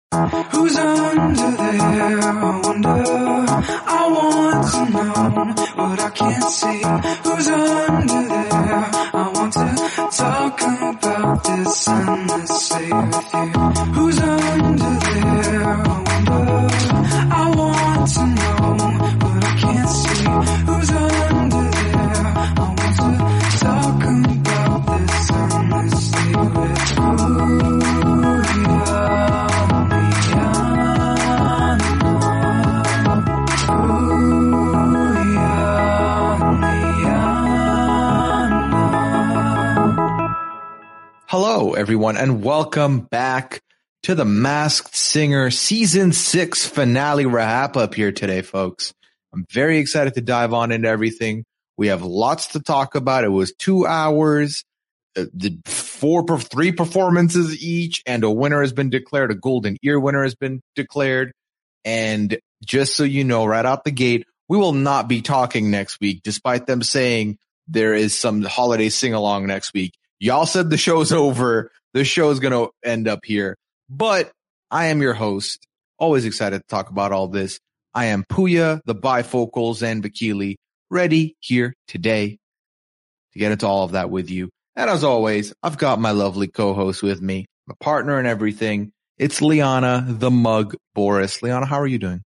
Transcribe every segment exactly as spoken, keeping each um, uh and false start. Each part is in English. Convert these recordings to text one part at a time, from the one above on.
Who's under there? I wonder. I want to know what I can't see. Who's under there? I want to talk about this endlessly with you. Who's under there? I wonder. I want to know what I can't see. Who's under there? I want to talk about this endlessly with you. Hello, everyone, and welcome back to the Masked Singer Season six finale wrap up here today, folks. I'm very excited to dive on into everything. We have lots to talk about. It was two hours, uh, the four, three performances each, and a winner has been declared. A Golden Ear winner has been declared. And just so you know, right out the gate, we will not be talking next week, despite them saying there is some holiday sing-along next week. Y'all said the show's over. The show is going to end up here. But I am your host. Always excited to talk about all this. I am Puya, the bifocals, and Bakili, ready here today to get into all of that with you. And as always, I've got my lovely co-host with me, my partner and everything. It's Liana, the mug Boris. Liana, how are you doing?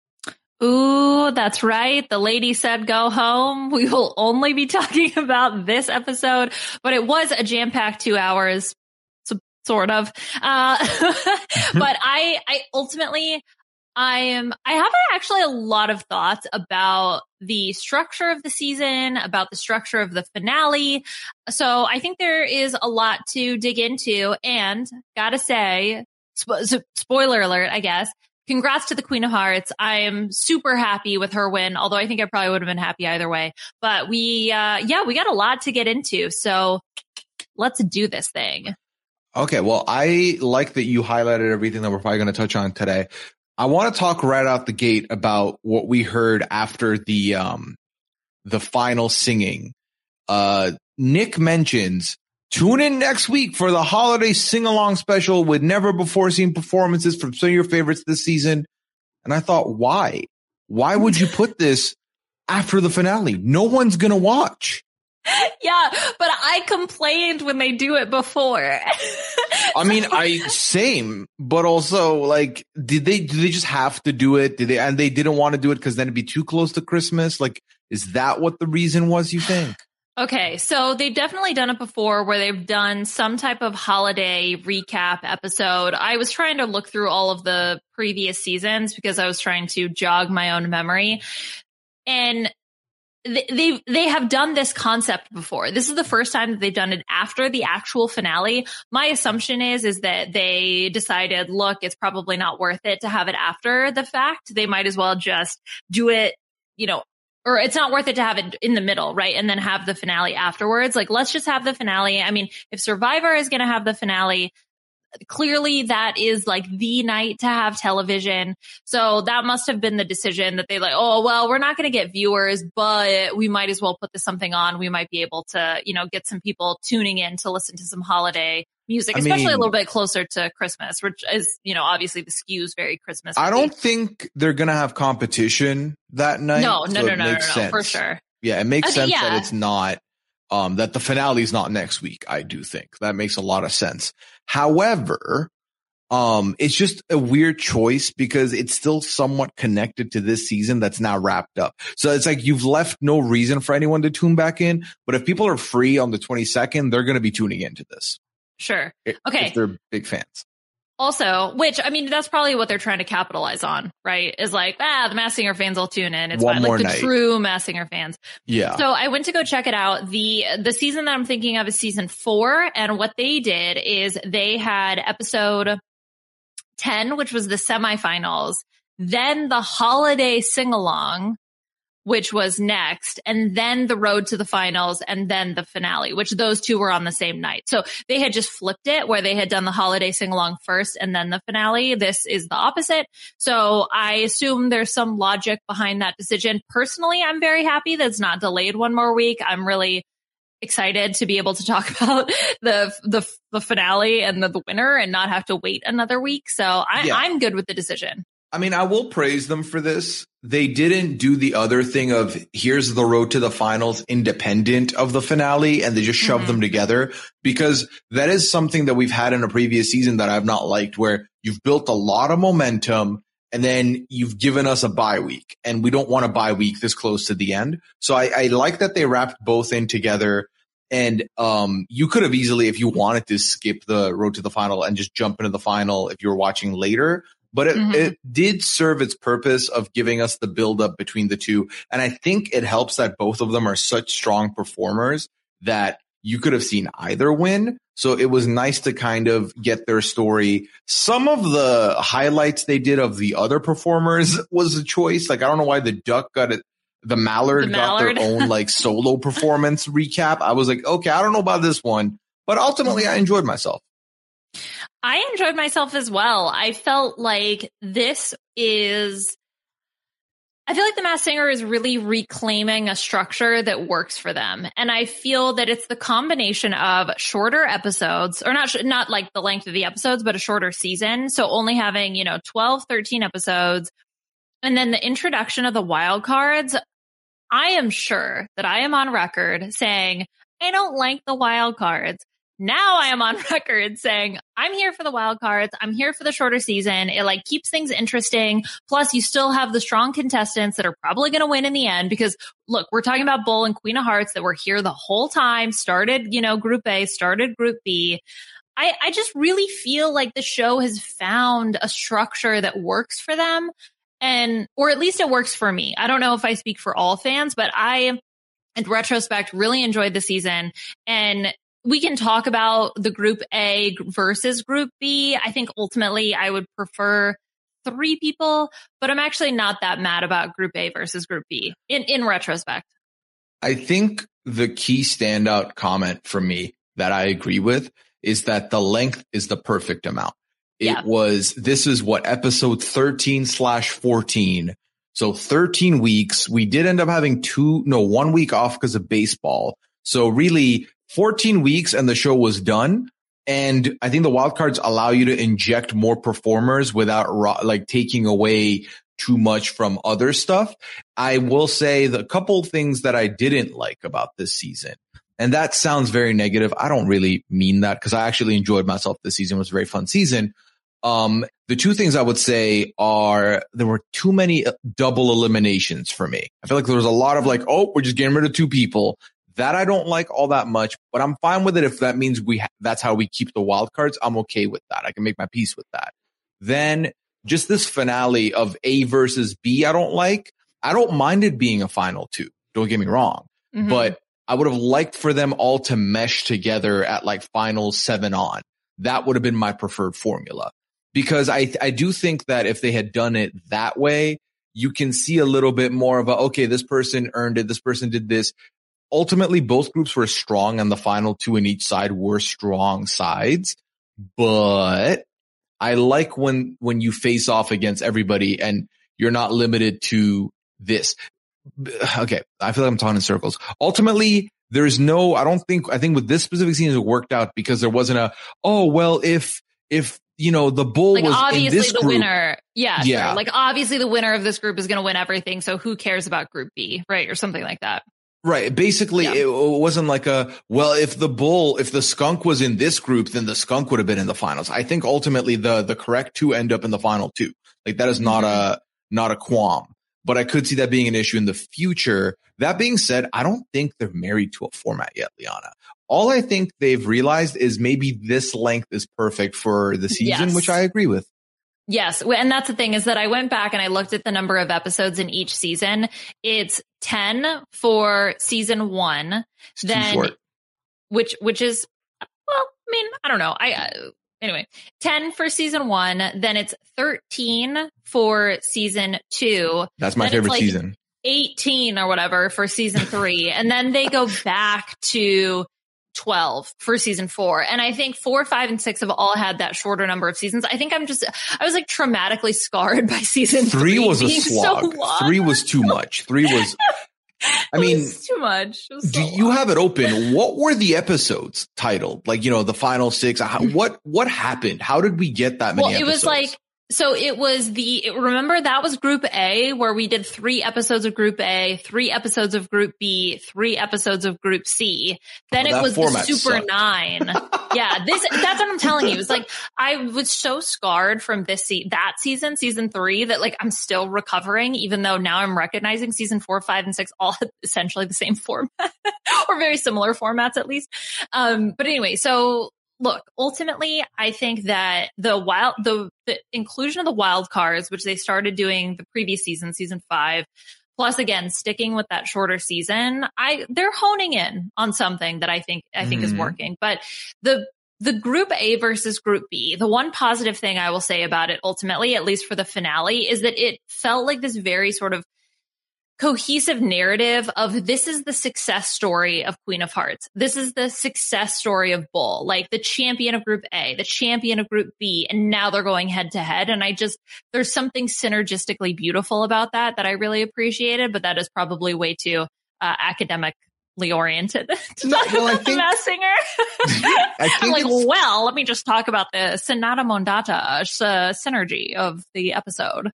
Ooh, that's right. The lady said go home. We will only be talking about this episode, but it was a jam-packed two hours, so, sort of. Uh, but I, I ultimately, I am, I have actually a lot of thoughts about the structure of the season, about the structure of the finale. So I think there is a lot to dig into, and gotta say, spo- spoiler alert, I guess. Congrats to the Queen of Hearts. I am super happy with her win, although I think I probably would have been happy either way. But we, uh, yeah, we got a lot to get into. So let's do this thing. Okay, well, I like that you highlighted everything that we're probably going to touch on today. I want to talk right out the gate about what we heard after the um the final singing. Uh, Nick mentions, tune in next week for the holiday sing-along special with never-before-seen performances from some of your favorites this season. And I thought, why? Why would you put this after the finale? No one's going to watch. Yeah, but I complained when they do it before. I mean, I same, but also, like, did they did they just have to do it? Did they and they didn't want to do it because then it'd be too close to Christmas? Like, is that what the reason was, you think? Okay, so they've definitely done it before where they've done some type of holiday recap episode. I was trying to look through all of the previous seasons because I was trying to jog my own memory. And they they, they have done this concept before. This is the first time that they've done it after the actual finale. My assumption is is that they decided, look, it's probably not worth it to have it after the fact. They might as well just do it, you know, or it's not worth it to have it in the middle, right? And then have the finale afterwards. Like, let's just have the finale. I mean, if Survivor is going to have the finale, clearly that is like the night to have television. So that must have been the decision that they like, oh, well, we're not going to get viewers, but we might as well put this something on. We might be able to, you know, get some people tuning in to listen to some holiday music, I especially mean, a little bit closer to Christmas, which is, you know, obviously the skews very Christmas. I don't think they're going to have competition that night. No, no, so no, it no, no, makes no, sense. for sure. Yeah, it makes Okay, sense yeah. that it's not, um, that the finale is not next week. I do think that makes a lot of sense. However, um, it's just a weird choice because it's still somewhat connected to this season that's now wrapped up. So it's like you've left no reason for anyone to tune back in. But if people are free on the twenty-second, they're going to be tuning into this. Sure. If, Okay. If they're big fans. Also, which, I mean, that's probably what they're trying to capitalize on, right? Is like, ah, the Masked Singer fans will tune in. It's One fine. more Like the night. true Masked Singer fans. Yeah. So I went to go check it out. The, the season that I'm thinking of is season four. And what they did is they had episode ten, which was the semifinals, then the holiday sing-along, which was next, and then the road to the finals, and then the finale, which those two were on the same night. So they had just flipped it where they had done the holiday sing-along first and then the finale. This is the opposite. So I assume there's some logic behind that decision. Personally, I'm very happy that it's not delayed one more week. I'm really excited to be able to talk about the the, the finale and the, the winner and not have to wait another week. So I, Yeah. I'm good with the decision. I mean, I will praise them for this. They didn't do the other thing of here's the road to the finals independent of the finale, and they just shoved Mm-hmm. them together, because that is something that we've had in a previous season that I've not liked, where you've built a lot of momentum and then you've given us a bye week, and we don't want a bye week this close to the end. So I, I like that they wrapped both in together. And um, you could have easily, if you wanted to, skip the road to the final and just jump into the final if you were watching later. But it, Mhm. it did serve its purpose of giving us the buildup between the two. And I think it helps that both of them are such strong performers that you could have seen either win. So it was nice to kind of get their story. Some of the highlights they did of the other performers was a choice. Like, I don't know why the duck got it. The Mallard, The got Mallard. their own like solo performance recap. I was like, okay, I don't know about this one, but ultimately I enjoyed myself. I enjoyed myself as well. I felt like this is, I feel like The Masked Singer is really reclaiming a structure that works for them. And I feel that it's the combination of shorter episodes, or not, sh- not like the length of the episodes, but a shorter season. So only having, you know, twelve, thirteen episodes. And then the introduction of the wild cards. I am sure that I am on record saying, I don't like the wild cards. Now I am on record saying, I'm here for the wild cards. I'm here for the shorter season. It like keeps things interesting. Plus you still have the strong contestants that are probably going to win in the end, because look, we're talking about Bull and Queen of Hearts that were here the whole time, started, you know, Group A, started Group B. I, I just really feel like the show has found a structure that works for them. And, or at least it works for me. I don't know if I speak for all fans, but I, in retrospect, really enjoyed the season. And we can talk about the Group A versus Group B. I think ultimately I would prefer three people, but I'm actually not that mad about Group A versus Group B in, in retrospect. I think the key standout comment for me that I agree with is that the length is the perfect amount. It Yeah. was, this is what, episode thirteen slash fourteen. So thirteen weeks. We did end up having two, no, one week off because of baseball. So really fourteen weeks and the show was done. And I think the wildcards allow you to inject more performers without ro- like taking away too much from other stuff. I will say the couple things that I didn't like about this season, and that sounds very negative. I don't really mean that, because I actually enjoyed myself this season. It was a very fun season. Um, the two things I would say are there were too many double eliminations for me. I feel like there was a lot of like, oh, we're just getting rid of two people. That I don't like all that much, but I'm fine with it if that means we ha- that's how we keep the wild cards. I'm okay with that. I can make my peace with that. Then just this finale of A versus B, I don't like. I don't mind it being a final two. Don't get me wrong, Mhm. but I would have liked for them all to mesh together at like final seven on. That would have been my preferred formula, because I, I do think that if they had done it that way, you can see a little bit more of a, okay, this person earned it. This person did this. Ultimately, both groups were strong, and the final two in each side were strong sides. But I like when, when you face off against everybody and you're not limited to this. Okay. I feel like I'm talking in circles. Ultimately, there's no, I don't think, I think with this specific season it worked out because there wasn't a, oh, well, if, if, you know, the bull Like was in obviously this the group, winner. Yeah. Yeah. Sure. Like obviously the winner of this group is going to win everything. So who cares about Group B? Right. Or something like that. right. Basically, Yeah. it wasn't like a, well, if the bull, if the skunk was in this group, then the skunk would have been in the finals. I think ultimately the, the correct two end up in the final two. Like that is not Mhm. a, not a qualm, but I could see that being an issue in the future. That being said, I don't think they're married to a format yet, Liana. All I think they've realized is maybe this length is perfect for the season, Yes. which I agree with. Yes. And that's the thing, is that I went back and I looked at the number of episodes in each season. It's ten for season one, It's too then short. which, which is, well, I mean, I don't know. I, uh, anyway, ten for season one, then it's thirteen for season two. That's my then it's favorite like season. eighteen or whatever for season three. And then they go back to twelve for season four. And I think four, five, and six have all had that shorter number of seasons. I think I'm just, I was like traumatically scarred by season three. Three was a being slog. So long. Three was too much. Three was, I mean, too much. So do you long. have it open? What were the episodes titled? Like, you know, the final six. How, what what happened? How did we get that many? Well, it episodes? was like. So it was the, remember that was Group A where we did three episodes of Group A, three episodes of Group B, three episodes of Group C. Then Oh, it was the Super sucked. Nine. Yeah, this, that's what I'm telling you. It's like, I was so scarred from this, se- that season, season three, that like I'm still recovering, even though now I'm recognizing season four, five, and six all had essentially the same format or very similar formats at least. Um, but anyway, so look, ultimately, I think that the wild, the, the inclusion of the wild cards, which they started doing the previous season, season five, plus again, sticking with that shorter season, I, they're honing in on something that I think, I think Mm-hmm. is working. But the, the Group A versus Group B, the one positive thing I will say about it ultimately, at least for the finale, is that it felt like this very sort of cohesive narrative of this is the success story of Queen of Hearts. This is the success story of Bull, like the champion of Group A, the champion of Group B, and now they're going head to head. And I just, there's something synergistically beautiful about that that I really appreciated, but that is probably way too uh, academically oriented to No, talk well, I about the think- Masked Singer. I I'm think like, it's- well, let me just talk about the Sonata Mondata uh, synergy of the episode.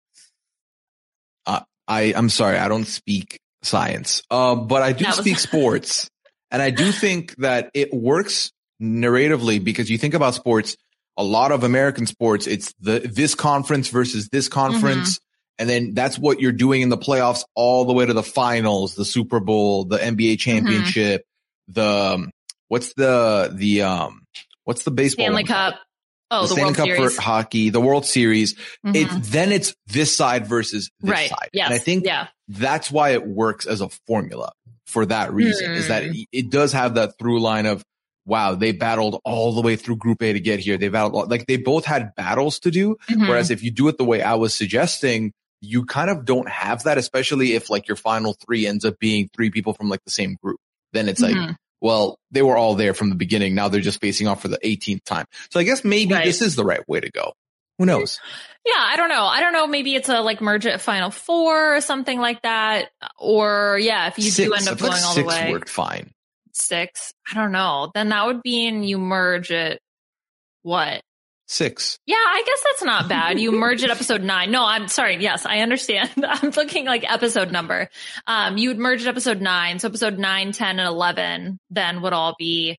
I, I'm sorry, I don't speak science, uh, but I do That was- speak sports. And I do think that it works narratively because you think about sports, a lot of American sports, it's the this conference versus this conference. Mm-hmm. And then that's what you're doing in the playoffs all the way to the finals, the Super Bowl, the N B A championship, mm-hmm. the, um, what's the, the, um, what's the baseball? Stanley one? Cup. Oh, the, the, Stanley World Cup Series. for hockey, the World Series. Mm-hmm. It's then it's this side versus this right. side. Yes. And I think yeah. that's why it works as a formula for that reason mm. is that it, it does have that through line of, wow, they battled all the way through Group A to get here. They battled, like they both had battles to do. Mm-hmm. Whereas if you do it the way I was suggesting, you kind of don't have that, especially if like your final three ends up being three people from like the same group. Then it's mm-hmm. like, well, they were all there from the beginning. Now they're just facing off for the eighteenth time. So I guess maybe right. this is the right way to go. Who knows? Yeah, I don't know. I don't know. Maybe it's a like merge at Final Four or something like that. Or yeah, if you six. do end up I feel going like all six the way. worked fine. Six. I don't know. Then that would mean you merge at what? Six. Yeah, I guess that's not bad. You merge at episode nine. No, I'm sorry. Yes, I understand. I'm looking like episode number. Um, you would merge at episode nine. So episode nine, ten, and eleven then would all be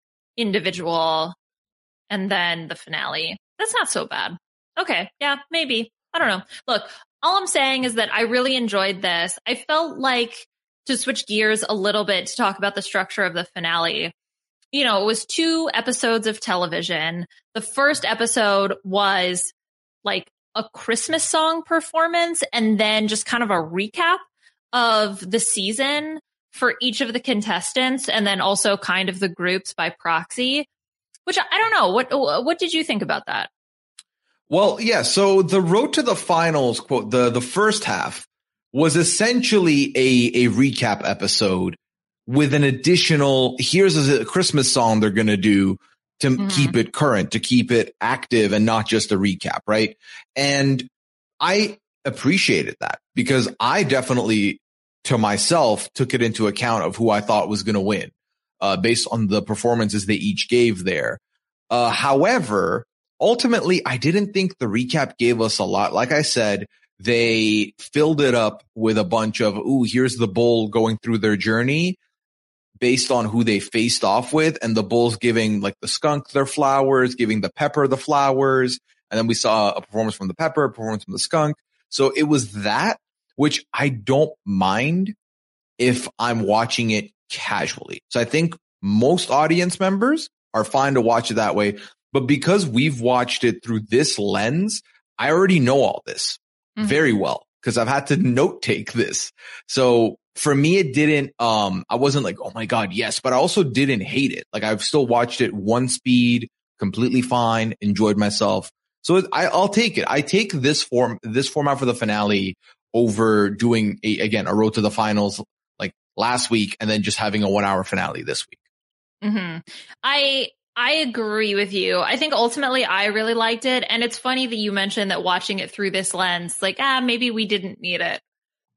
individual. And then the finale. That's not so bad. Okay. Yeah, maybe. I don't know. Look, all I'm saying is that I really enjoyed this. I felt like, to switch gears a little bit to talk about the structure of the finale, you know, it was two episodes of television. The first episode was like a Christmas song performance and then just kind of a recap of the season for each of the contestants and then also kind of the groups by proxy, which I don't know. What, what did you think about that? Well, yeah. So the road to the finals, quote, the, the first half was essentially a, a recap episode with an additional, here's a Christmas song they're going to do to mm-hmm. keep it current, to keep it active and not just a recap. Right. And I appreciated that because I definitely to myself took it into account of who I thought was going to win, uh, based on the performances they each gave there. Uh, however, ultimately, I didn't think the recap gave us a lot. Like I said, they filled it up with a bunch of, ooh, here's the bull going through their journey based on who they faced off with. And the bull's giving like the skunk their flowers, giving the pepper the flowers. And then we saw a performance from the pepper, a performance from the skunk. So it was that, which I don't mind if I'm watching it casually. So I think most audience members are fine to watch it that way. But because we've watched it through this lens, I already know all this mm-hmm. very well because I've had to note take this. So for me, it didn't, um, I wasn't like, oh my God, yes, but I also didn't hate it. Like I've still watched it one speed, completely fine, enjoyed myself. So I, I'll take it. I take this form, this format for the finale over doing a, again, a road to the finals like last week and then just having a one hour finale this week. Mm-hmm. I, I agree with you. I think ultimately I really liked it. And it's funny that you mentioned that watching it through this lens, like, ah, maybe we didn't need it.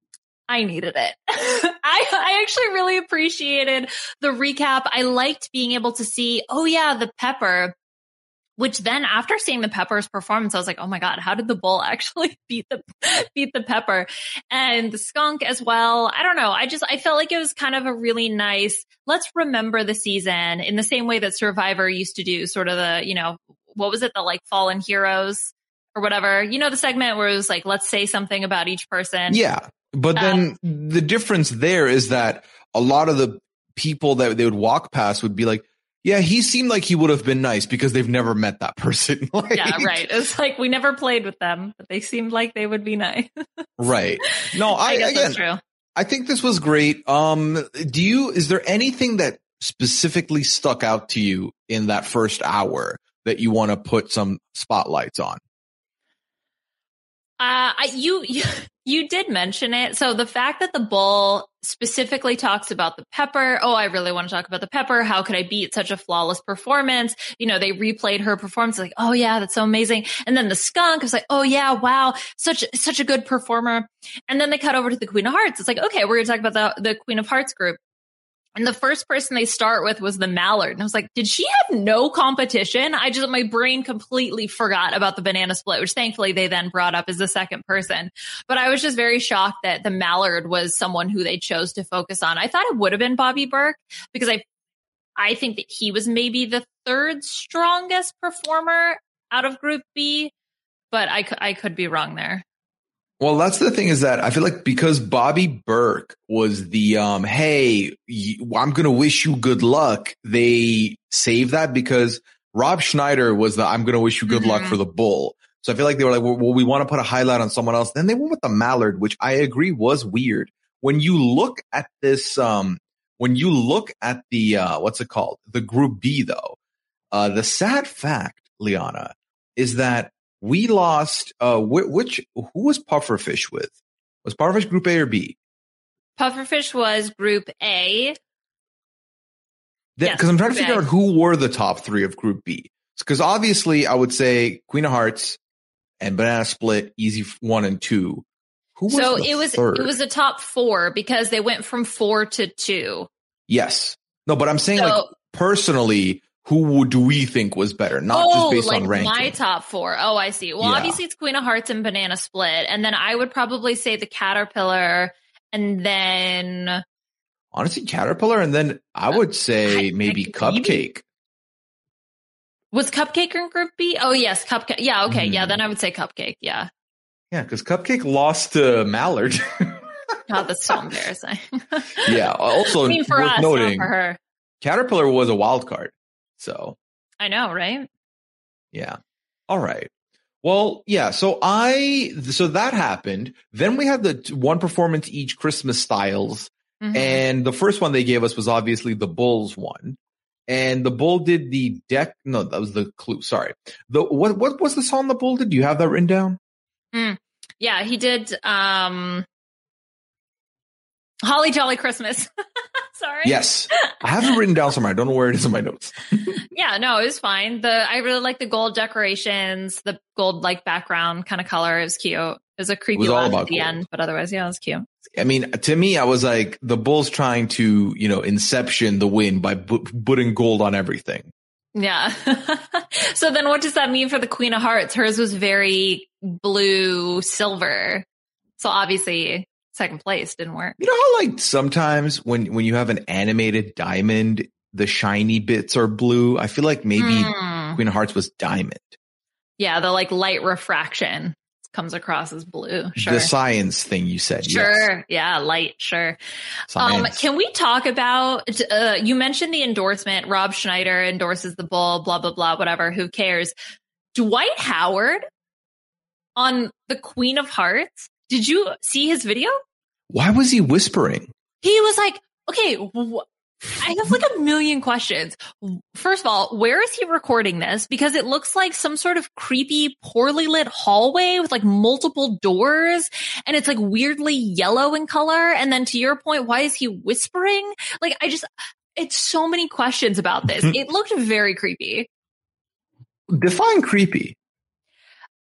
I needed it. I, I actually really appreciated the recap. I liked being able to see, oh yeah, the Pepper, which then after seeing the Pepper's performance, I was like, oh my God, how did the Bull actually beat the, beat the Pepper and the Skunk as well? I don't know. I just, I felt like it was kind of a really nice, let's remember the season in the same way that Survivor used to do sort of the, you know, what was it? The like Fallen Heroes or whatever, you know, the segment where it was like, let's say something about each person. Yeah. But then um, the difference there is that a lot of the people that they would walk past would be like, yeah, he seemed like he would have been nice because they've never met that person. Like, yeah, right. It's like we never played with them, but they seemed like they would be nice. Right. No, I, I guess again, that's true. I think this was great. Um, do you, is there anything that specifically stuck out to you in that first hour that you want to put some spotlights on? Uh, I, you, you, you did mention it. So the fact that the Bull specifically talks about the Pepper. Oh, I really want to talk about the Pepper. How could I beat such a flawless performance? You know, they replayed her performance like, oh yeah, that's so amazing. And then the Skunk was like, oh yeah, wow, such, such a good performer. And then they cut over to the Queen of Hearts. It's like, okay, we're going to talk about the, the Queen of Hearts group. And the first person they start with was the Mallard. And I was like, did she have no competition? I just, my brain completely forgot about the Banana Split, which thankfully they then brought up as the second person. But I was just very shocked that the Mallard was someone who they chose to focus on. I thought it would have been Bobby Burke because I, I think that he was maybe the third strongest performer out of Group B, but I, I could be wrong there. Well, that's the thing is that I feel like because Bobby Burke was the, um, hey, I'm going to wish you good luck. They saved that because Rob Schneider was the, I'm going to wish you good mm-hmm. luck for the Bull. So I feel like they were like, well, we want to put a highlight on someone else. Then they went with the Mallard, which I agree was weird. When you look at this, um, when you look at the, uh, what's it called? The Group B though, uh, the sad fact, Liana, is that we lost, uh, wh- which, who was Pufferfish with? Was Pufferfish Group A or B? Pufferfish was Group A. Because yes, I'm trying to figure A. out who were the top three of Group B. Because obviously I would say Queen of Hearts and Banana Split, easy one and two. Who was so the it was, third? it was the top four because they went from four to two. Yes. No, but I'm saying so, like personally, who do we think was better? Not oh, just based like on ranking. My top four. Oh, I see. Well, yeah. obviously it's Queen of Hearts and Banana Split. And then I would probably say the Caterpillar and then. Honestly, Caterpillar. And then I would say I, maybe I, Cupcake. Maybe. Was Cupcake in Group B? Oh, yes. Cupcake. Yeah. Okay. Mm. Yeah. Then I would say Cupcake. Yeah. Yeah. Because Cupcake lost to Mallard. God, that's so embarrassing. Yeah. Also, I mean, for worth us, noting, not for her. Caterpillar was a wild card. So I know, right? Yeah. All right. Well, yeah. So I, so that happened. Then we had the one performance each Christmas styles. Mm-hmm. And the first one they gave us was obviously the Bulls one. And the Bull did the deck. No, that was the clue. Sorry. The, what, what was the song the Bull did? Do you have that written down? Mm. Yeah, he did, um, Holly Jolly Christmas. Sorry. Yes. I have it written down somewhere. I don't know where it is in my notes. Yeah, no, it was fine. The I really like the gold decorations, the gold like background kind of color. It was cute. It was a creepy was laugh at the gold. end, but otherwise, yeah, it was cute. I mean, to me, I was like, the Bull's trying to, you know, inception the win by bu- putting gold on everything. Yeah. So then what does that mean for the Queen of Hearts? Hers was very blue, silver. So obviously second place didn't work. You know how like sometimes when, when you have an animated diamond, the shiny bits are blue. I feel like maybe mm. Queen of Hearts was diamond. Yeah. The like light refraction comes across as blue. Sure. The science thing you said. Sure. Yes. Yeah. Light. Sure. Um, can we talk about, uh, you mentioned the endorsement. Rob Schneider endorses the Bull, blah, blah, blah, whatever. Who cares? Dwight Howard on the Queen of Hearts. Did you see his video? Why was he whispering? He was like, okay, wh- I have like a million questions. First of all, where is he recording this? Because it looks like some sort of creepy, poorly lit hallway with like multiple doors and it's like weirdly yellow in color. And then to your point, why is he whispering? Like, I just, it's so many questions about this. It looked very creepy. Define creepy.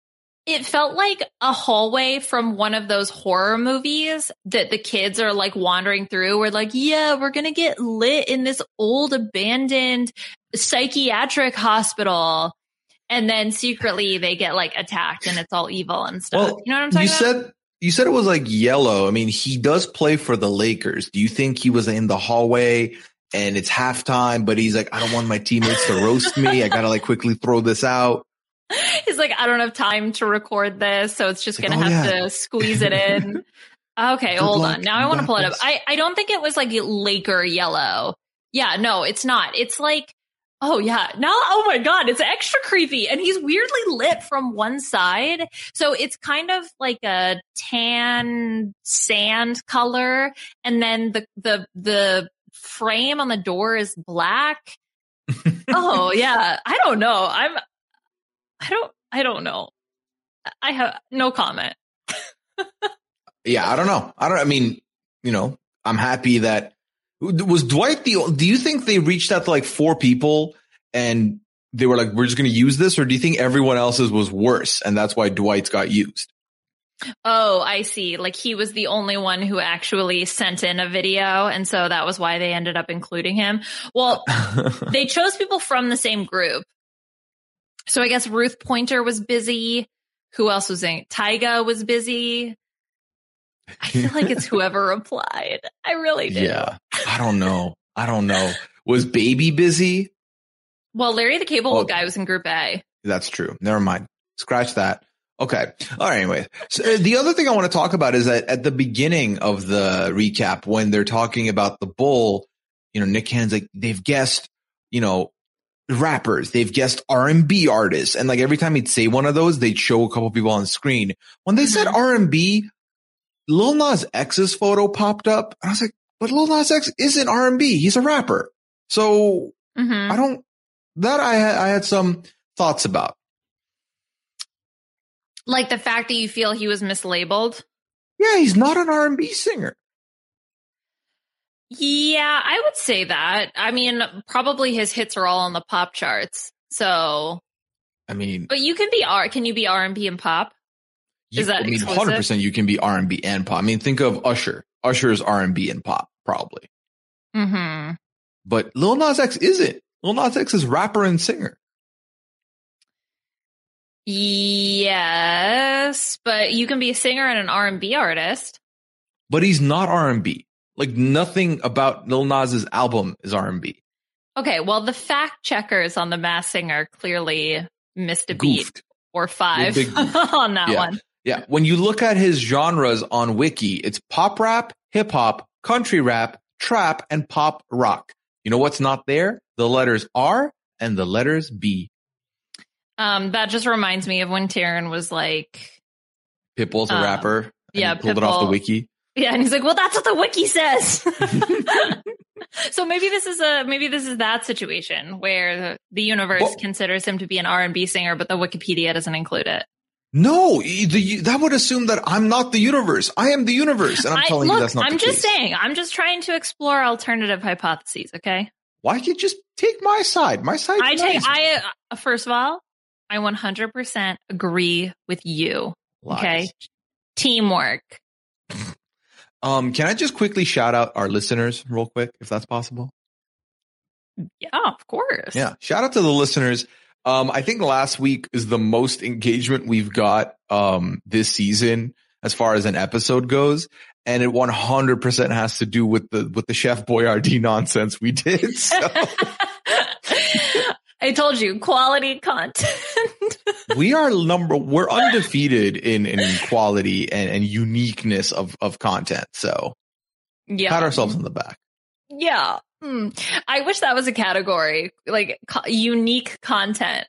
It felt like a hallway from one of those horror movies that the kids are like wandering through. We're like, yeah, we're going to get lit in this old abandoned psychiatric hospital. And then secretly they get like attacked and it's all evil and stuff. Well, you know what I'm talking you about? said you said it was like yellow. I mean, he does play for the Lakers. Do you think he was in the hallway and it's halftime, but he's like, I don't want my teammates to roast me. I got to like quickly throw this out. He's like, I don't have time to record this, so it's just Like, going to oh, have yeah. to squeeze it in. Okay, Good hold luck. on. Now You I want to got pull it up. this. I, I don't think it was like Laker yellow. Yeah, no, it's not. It's like, oh yeah. Now, oh my God, it's extra creepy. And he's weirdly lit from one side. So it's kind of like a tan sand color. And then the, the, the frame on the door is black. Oh yeah. I don't know. I'm, I don't, I don't know. I have no comment. Yeah, I don't know. I don't, I mean, you know, I'm happy that was Dwight the, do you think they reached out to like four people and they were like, we're just going to use this? Or do you think everyone else's was worse and that's why Dwight's got used? Oh, I see. Like he was the only one who actually sent in a video. And so that was why they ended up including him. Well, they chose people from the same group. So I guess Ruth Pointer was busy. Who else was in? Tyga was busy. I feel like it's whoever replied. I really do. Yeah. I don't know. I don't know. Was Baby busy? Well, Larry the Cable Oh. Guy was in Group A. That's true. Never mind. Scratch that. Okay. All right. Anyway, so uh, the other thing I want to talk about is that at the beginning of the recap, when they're talking about the bull, you know, Nick Cannon's like, they've guessed, you know, rappers, they've guessed R and B artists. And like every time he'd say one of those, they'd show a couple people on screen. When they said Mhm. R and B, Lil Nas X's photo popped up. And I was like, but Lil Nas X isn't R and B. He's a rapper. So Mm-hmm. I don't, that I had, I had some thoughts about. Like the fact that you feel he was mislabeled. Yeah, he's not an R and B singer. Yeah, I would say that. I mean, probably his hits are all on the pop charts. So, I mean, but you can be R. Can you be R and B and pop? you, Is that I mean, exclusive? one hundred percent you can be R and B and pop. I mean, think of Usher. Usher is R and B and pop, probably. Mm-hmm. But Lil Nas X isn't. Lil Nas X is rapper and singer. Yes, but you can be a singer and an R and B artist. But he's not R and B. Like nothing about Lil Nas's album is R and B. Okay, well, the fact checkers on The Masked Singer clearly missed a beat Goofed. or five Big goof. on that Yeah. one. Yeah. When you look at his genres on Wiki, it's pop rap, hip hop, country rap, trap, and pop rock. You know what's not there? The letters R and the letters B. Um, that just reminds me of when Taryn was like, Pitbull's a Um, rapper. And yeah, he pulled it off the Pitbull. wiki. yeah, and he's like, well, that's what the wiki says. So maybe this is a maybe this is that situation where the, the universe Well- considers him to be an R and B singer, but the Wikipedia doesn't include it. No, the, that would assume that I'm not the universe. I am the universe. And I'm I, telling look, you that's not I'm the just case. saying. I'm just trying to explore alternative hypotheses. Okay. Why can't you just take my side? My side. I take. I uh, first of all, I one hundred percent agree with you. Okay. Teamwork. Um, can I just quickly shout out our listeners real quick, if that's possible? Yeah, of course. Yeah. Shout out to the listeners. Um, I think last week is the most engagement we've got, um, this season as far as an episode goes. And it one hundred percent has to do with the, with the Chef Boyardee nonsense we did. So I told you, quality content. we are number, we're undefeated in, in quality and, and uniqueness of, of content. So Yeah. pat ourselves on the back. Yeah. Hmm. I wish that was a category, like co- unique content.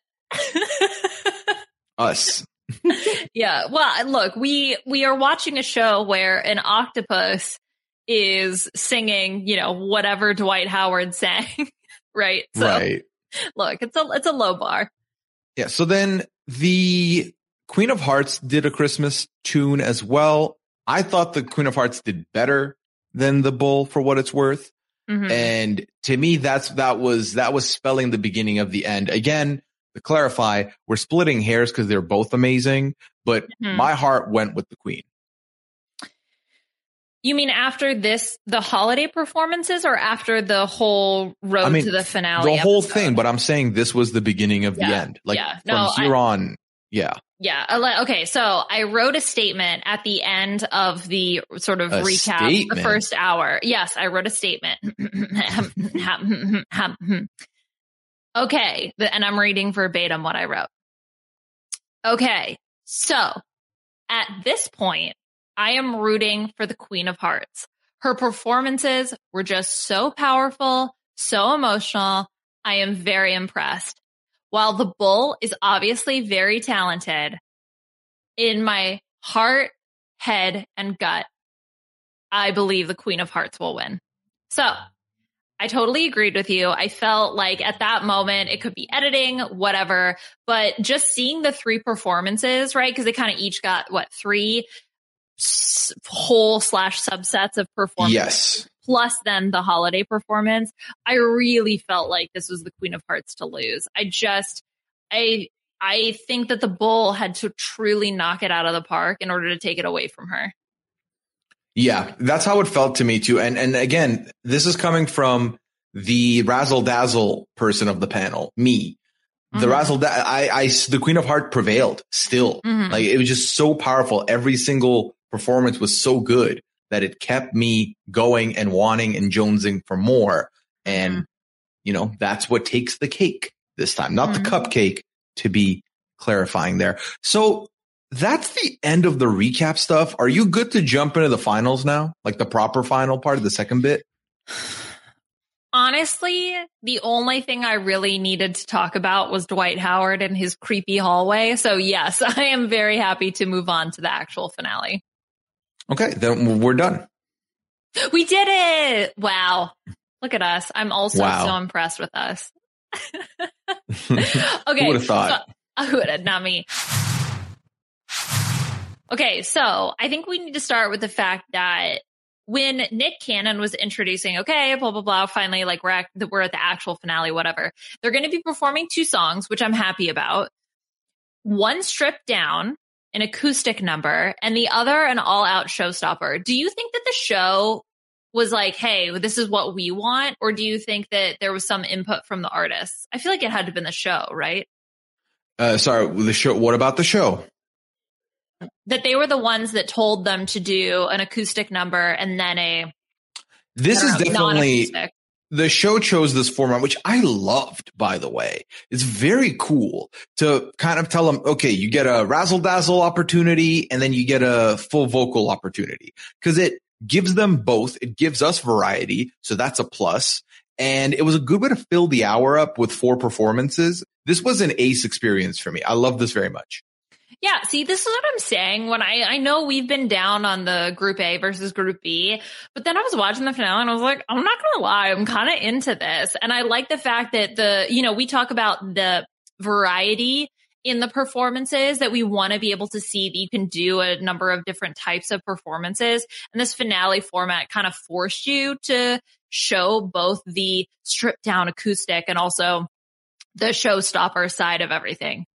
Us. Yeah. Well, look, we we are watching a show where an octopus is singing, you know, whatever Dwight Howard sang, right? So Right. look, it's a it's a low bar. Yeah. So then the Queen of Hearts did a Christmas tune as well. I thought the Queen of Hearts did better than the Bull for what it's worth. Mhm. And to me, that's, that was, that was spelling the beginning of the end. Again, to clarify, we're splitting hairs because they're both amazing, but Mm-hmm. my heart went with the Queen. You mean after this, the holiday performances, or after the whole road I mean, to the finale? The whole episode? thing, but I'm saying this was the beginning of Yeah, the end. Like yeah. from No, here I- on, yeah. Yeah. I li- Okay. So I wrote a statement at the end of the sort of A recap, statement? the first hour. Yes, I wrote a statement. Okay. the- And I'm reading verbatim what I wrote. Okay. So at this point, I am rooting for the Queen of Hearts. Her performances were just so powerful, so emotional. I am very impressed. While the bull is obviously very talented, in my heart, head, and gut, I believe the Queen of Hearts will win. So I totally agreed with you. I felt like at that moment, it could be editing, whatever, but just seeing the three performances, right? Because they kind of each got, what, three s- whole slash subsets of performances. Yes. Plus then the holiday performance. I really felt like this was the Queen of Hearts to lose. I just, I, I think that the bull had to truly knock it out of the park in order to take it away from her. Yeah, that's how it felt to me too. And and again, this is coming from the razzle dazzle person of the panel, me. The Mhm. razzle, da- I, I, the Queen of Heart prevailed still. Mhm. Like it was just so powerful. Every single performance was so good that it kept me going and wanting and jonesing for more. And Mhm. you know, that's what takes the cake this time, not Mhm. the cupcake, to be clarifying there. So that's the end of the recap stuff. Are you good to jump into the finals now? Like the proper final part of the second bit? Honestly, the only thing I really needed to talk about was Dwight Howard and his creepy hallway. So yes, I am very happy to move on to the actual finale. Okay, then we're done. We did it. Wow. Look at us. I'm also Wow. so impressed with us. Who Okay. would have thought? So, I would have, not me. Okay, so I think we need to start with the fact that when Nick Cannon was introducing, okay, blah, blah, blah, finally, like we're at, we're at the actual finale, whatever. They're going to be performing two songs, which I'm happy about. One stripped down, an acoustic number, and the other an all-out showstopper. Do you think that the show was like, hey, this is what we want? Or do you think that there was some input from the artists? I feel like it had to have been the show, right? Uh, sorry, the show. What about the show? That they were the ones that told them to do an acoustic number and then a This I is don't know, definitely non-acoustic. the show chose this format, which I loved, by the way. It's very cool to kind of tell them, okay, you get a razzle dazzle opportunity and then you get a full vocal opportunity because it gives them both. It gives us variety. So that's a plus. And it was a good way to fill the hour up with four performances. This was an ace experience for me. I love this very much. Yeah, see, this is what I'm saying. When I, I know we've been down on the group A versus group B, but then I was watching the finale and I was like, I'm not going to lie, I'm kind of into this. And I like the fact that the, you know, we talk about the variety in the performances that we want to be able to see that you can do a number of different types of performances. And this finale format kind of forced you to show both the stripped down acoustic and also the showstopper side of everything.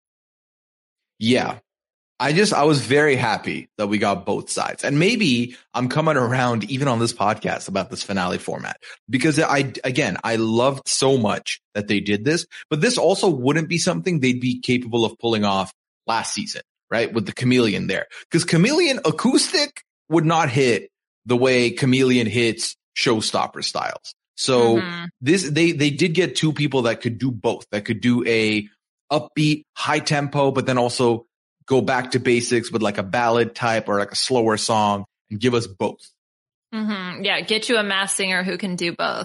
Yeah. I just, I was very happy that we got both sides. And maybe I'm coming around even on this podcast about this finale format because I, again, I loved so much that they did this, but this also wouldn't be something they'd be capable of pulling off last season, right? With the Chameleon there. Because Chameleon acoustic would not hit the way Chameleon hits Showstopper styles. So Mhm. this, they, they did get two people that could do both, that could do a upbeat, high tempo, but then also go back to basics with like a ballad type or like a slower song and give us both. Mm-hmm. Yeah, get you a mass singer who can do both.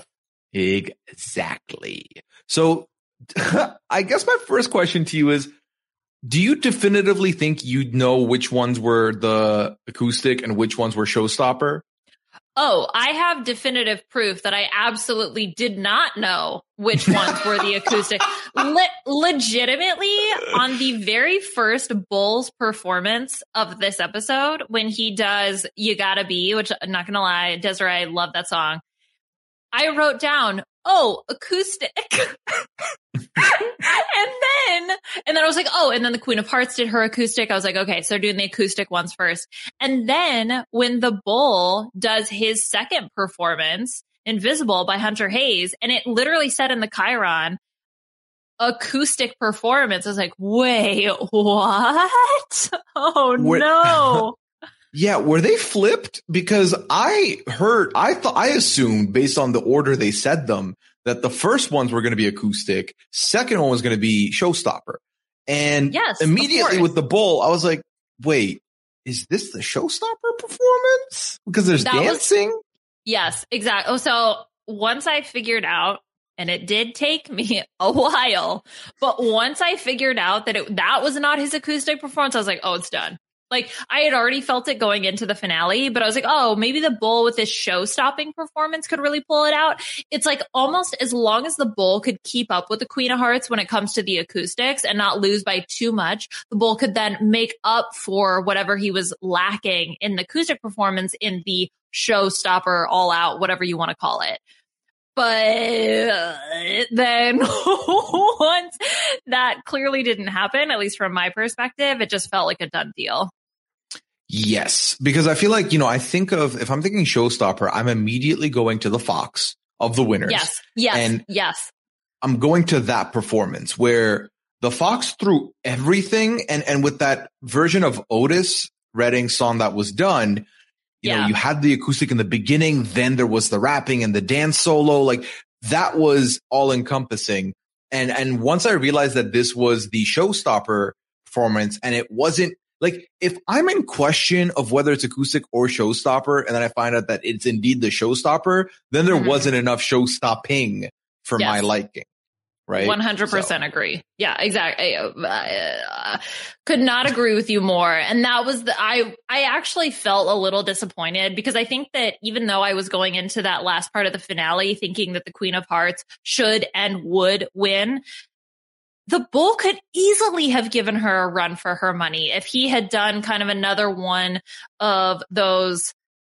Exactly. So I guess my first question to you is, do you definitively think you'd know which ones were the acoustic and which ones were Showstopper? Oh, I have definitive proof that I absolutely did not know which ones were the acoustic. Le- legitimately, on the very first Bulls performance of this episode, when he does You Gotta Be, which I'm not going to lie, Desiree, I love that song. I wrote down, oh, acoustic. and then, and then I was like, oh, and then the Queen of Hearts did her acoustic. I was like, okay, so they're doing the acoustic ones first. And then when the Bull does his second performance, Invisible by Hunter Hayes, and it literally said in the Chiron, acoustic performance. I was like, wait, what? Oh Wait. no. Yeah, were they flipped? Because I heard, I thought, I assumed based on the order they said them, that the first ones were going to be acoustic, second one was going to be Showstopper. And yes, immediately with the Bull, I was like, wait, is this the Showstopper performance? Because there's That was- dancing? Yes, exactly. Oh, so once I figured out, and it did take me a while, but once I figured out that it, that was not his acoustic performance, I was like, oh, it's done. Like, I had already felt it going into the finale, but I was like, oh, maybe the Bull with this show-stopping performance could really pull it out. It's like almost as long as the Bull could keep up with the Queen of Hearts when it comes to the acoustics and not lose by too much, the Bull could then make up for whatever he was lacking in the acoustic performance in the showstopper, all out, whatever you want to call it. But then once that clearly didn't happen, at least from my perspective, it just felt like a done deal. Yes, because I feel like, you know, I think of, if I'm thinking Showstopper, I'm immediately going to the Fox of the winners. Yes, yes, and yes. I'm going to that performance where the Fox threw everything. And, and with that version of Otis Redding's song that was done, you yeah. know, you had the acoustic in the beginning, then there was the rapping and the dance solo. Like that was all encompassing. And, and once I realized that this was the Showstopper performance and it wasn't like, if I'm in question of whether it's acoustic or Showstopper, and then I find out that it's indeed the Showstopper, then there mm-hmm. wasn't enough show stopping for yes. my liking. Right. one hundred percent so. Agree. Yeah, exactly. I, uh, could not agree with you more. And that was the, I, I actually felt a little disappointed because I think that even though I was going into that last part of the finale thinking that the Queen of Hearts should and would win, the Bull could easily have given her a run for her money if he had done kind of another one of those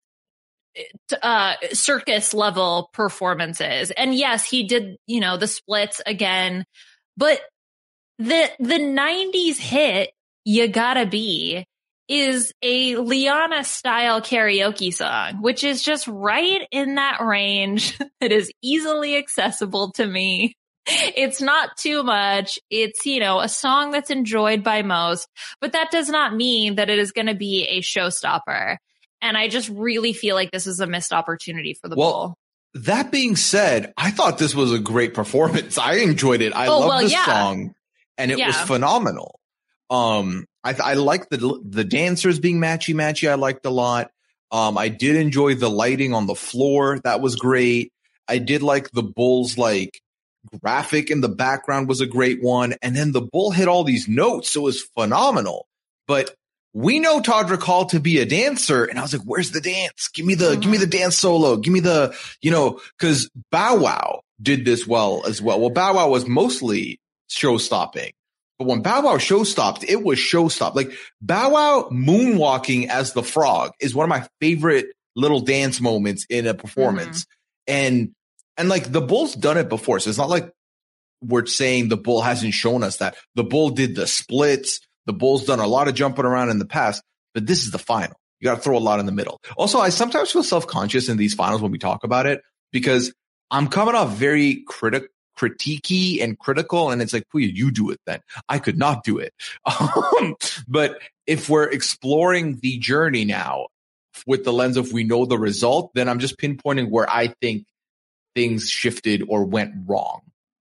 uh circus level performances. And yes, he did, you know, the splits again, but the the nineties hit You Gotta Be is a Liana style karaoke song, which is just right in that range that is easily accessible to me. It's not too much. It's, you know, a song that's enjoyed by most, but that does not mean that it is going to be a showstopper. And I just really feel like this is a missed opportunity for the well, Bull. That being said, I thought this was a great performance. I enjoyed it. I oh, love well, the yeah. song, and it yeah. was phenomenal. Um, I I like the the dancers being matchy matchy. I liked a lot. Um, I did enjoy the lighting on the floor. That was great. I did like the Bull's like graphic in the background was a great one, and then the Bull hit all these notes, so it was phenomenal. But we know Todrick Hall to be a dancer. And I was like, where's the dance? Give me the, mm-hmm. give me the dance solo. Give me the, you know, cause Bow Wow did this well as well. Well, Bow Wow was mostly show stopping, but when Bow Wow show stopped, it was show stop. Like Bow Wow moonwalking as the frog is one of my favorite little dance moments in a performance. Mm-hmm. And, and like the Bull's done it before. So it's not like we're saying the Bull hasn't shown us that. The Bull did the splits. The Bull's done a lot of jumping around in the past, but this is the final. You got to throw a lot in the middle. Also, I sometimes feel self-conscious in these finals when we talk about it because I'm coming off very critic, critiquey and critical. And it's like, Puya, you do it then. I could not do it. Um, but if we're exploring the journey now with the lens of we know the result, then I'm just pinpointing where I think things shifted or went wrong.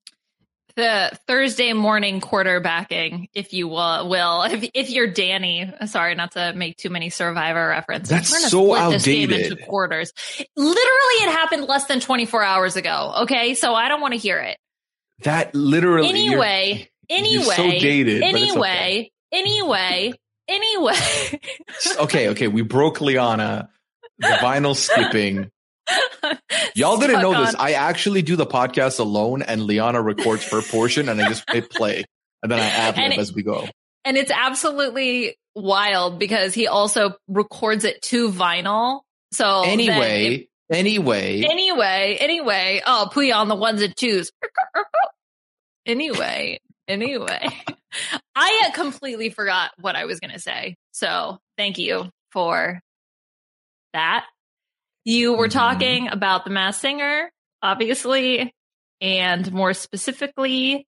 The Thursday morning quarterbacking, if you will, will if, if you're Danny, sorry, not to make too many Survivor references. That's We're gonna so split outdated. This game into quarters. Literally, it happened less than twenty-four hours ago. Okay, so I don't want to hear it. That literally. Anyway, you're, anyway, you're so dated. Anyway, okay. anyway, anyway. okay, okay, we broke Liana. The vinyl skipping. Y'all didn't know on. this. I actually do the podcast alone, and Liana records her portion, and I just hit play, and then I ad lib as we go. And it's absolutely wild because he also records it to vinyl. So anyway, it, Anyway. Anyway, anyway. Oh, Puya on the ones and twos. Anyway, anyway. I completely forgot what I was going to say. So thank you for that. You were mm-hmm. talking about The Masked Singer, obviously, and more specifically,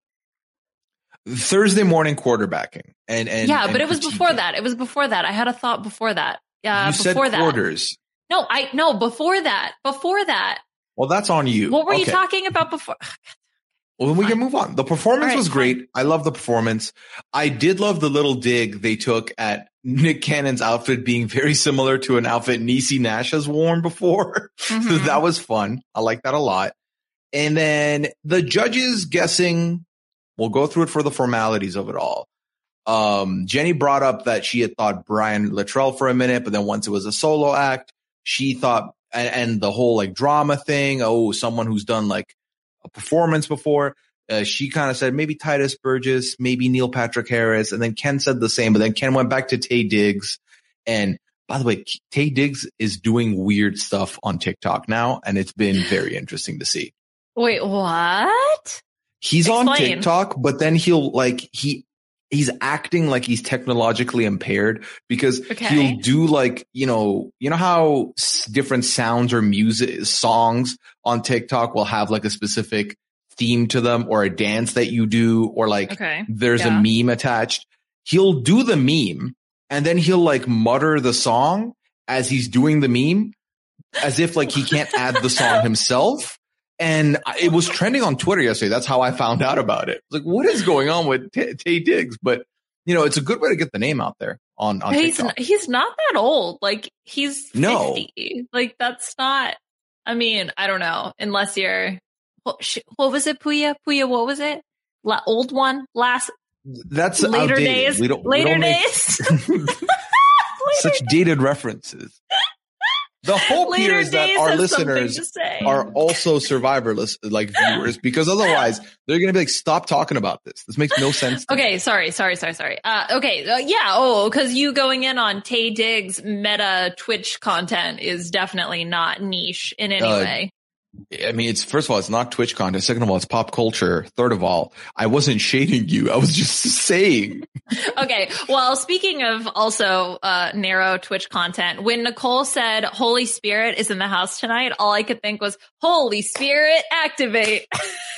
Thursday morning quarterbacking. And, and yeah, and but it was critiquing. before that. It was before that. I had a thought before that. Yeah, you before said that. quarters. No, I no before that. Before that. Well, that's on you. What were okay. you talking about before? Well, then we can move on. The performance right, was great. fine. I love the performance. I did love the little dig they took at Nick Cannon's outfit being very similar to an outfit Niecy Nash has worn before. Mm-hmm. So that was fun. I like that a lot. And then the judges guessing, we'll go through it for the formalities of it all. Um, Jenny brought up that she had thought Brian Luttrell for a minute, but then once it was a solo act, she thought, and, and the whole like drama thing, oh, someone who's done like a performance before, uh, she kind of said maybe Titus Burgess, maybe Neil Patrick Harris, and then Ken said the same, but then Ken went back to Taye Diggs. And by the way, Taye Diggs is doing weird stuff on TikTok now, and it's been very interesting to see. Wait, what? He's Explain. on TikTok, but then he'll like, he, he's acting like he's technologically impaired because okay. he'll do like, you know, you know how s- different sounds or music songs on TikTok will have like a specific theme to them or a dance that you do, or like okay. there's yeah. a meme attached. He'll do the meme and then he'll like mutter the song as he's doing the meme as if like he can't add the song himself. And it was trending on Twitter yesterday. That's how I found out about it. Like, what is going on with T- Taye Diggs? But, you know, it's a good way to get the name out there on, on he's TikTok. N- he's not that old. Like, he's fifty. No. Like, that's not, I mean, I don't know. Unless you're, what, sh- what was it, Puya? Puya, what was it? La- old one? Last? That's later outdated. days? We don't, later we don't days? make such dated references. The hope Later here is that our listeners are also Survivor list, like viewers, because otherwise they're going to be like, stop talking about this. This makes no sense. Okay. Me. Sorry, sorry, sorry, sorry. Uh, okay. Uh, yeah. Oh, because you going in on Taye Diggs meta Twitch content is definitely not niche in any uh, way. I mean, it's first of all, it's not Twitch content. Second of all, it's pop culture. Third of all, I wasn't shading you. I was just saying. Okay. Well, speaking of also uh, narrow Twitch content, when Nicole said Holy Spirit is in the house tonight, all I could think was Holy Spirit activate.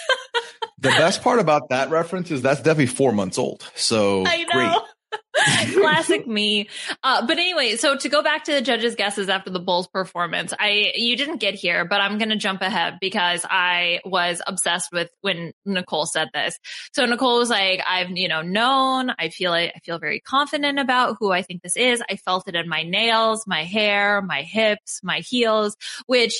The best part about that reference is that's definitely four months old. So I know. Great. Classic me. Uh, but anyway, so to go back to the judges' guesses after the Bulls performance, I you didn't get here, but I'm going to jump ahead because I was obsessed with when Nicole said this. So Nicole was like, I've, you know, known, I feel like I feel very confident about who I think this is. I felt it in my nails, my hair, my hips, my heels, which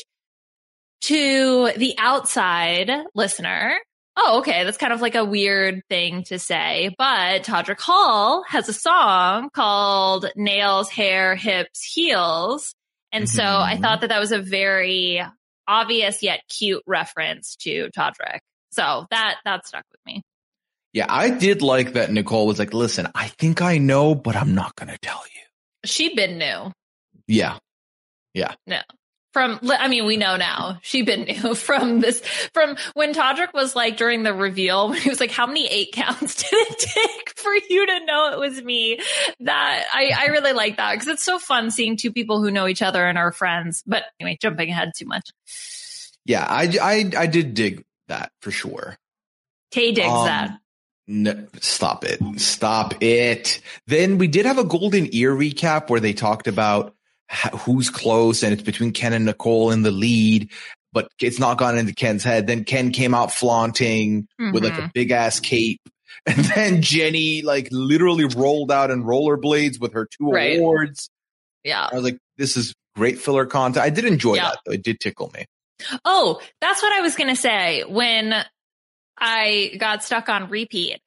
to the outside listener, oh, okay, that's kind of like a weird thing to say, but Todrick Hall has a song called Nails, Hair, Hips, Heels. And mm-hmm. so I thought that that was a very obvious yet cute reference to Todrick. So that, that stuck with me. Yeah, I did like that Nicole was like, listen, I think I know, but I'm not going to tell you. She been new. Yeah. Yeah. No. From, I mean, we know now she been new from this, from when Todrick was like during the reveal, when he was like, how many eight counts did it take for you to know it was me? That I, I really like that because it's so fun seeing two people who know each other and are friends. But anyway, jumping ahead too much. Yeah, I, I, I did dig that for sure. Taye digs um, that. No, stop it. Stop it. Then we did have a golden ear recap where they talked about who's close, and it's between Ken and Nicole in the lead, but it's not gone into Ken's head. Then Ken came out flaunting mm-hmm. with like a big ass cape. And then Jenny like literally rolled out in rollerblades with her two right. awards. Yeah. I was like, this is great filler content. I did enjoy yeah. that though. It did tickle me. Oh, that's what I was going to say when I got stuck on repeat.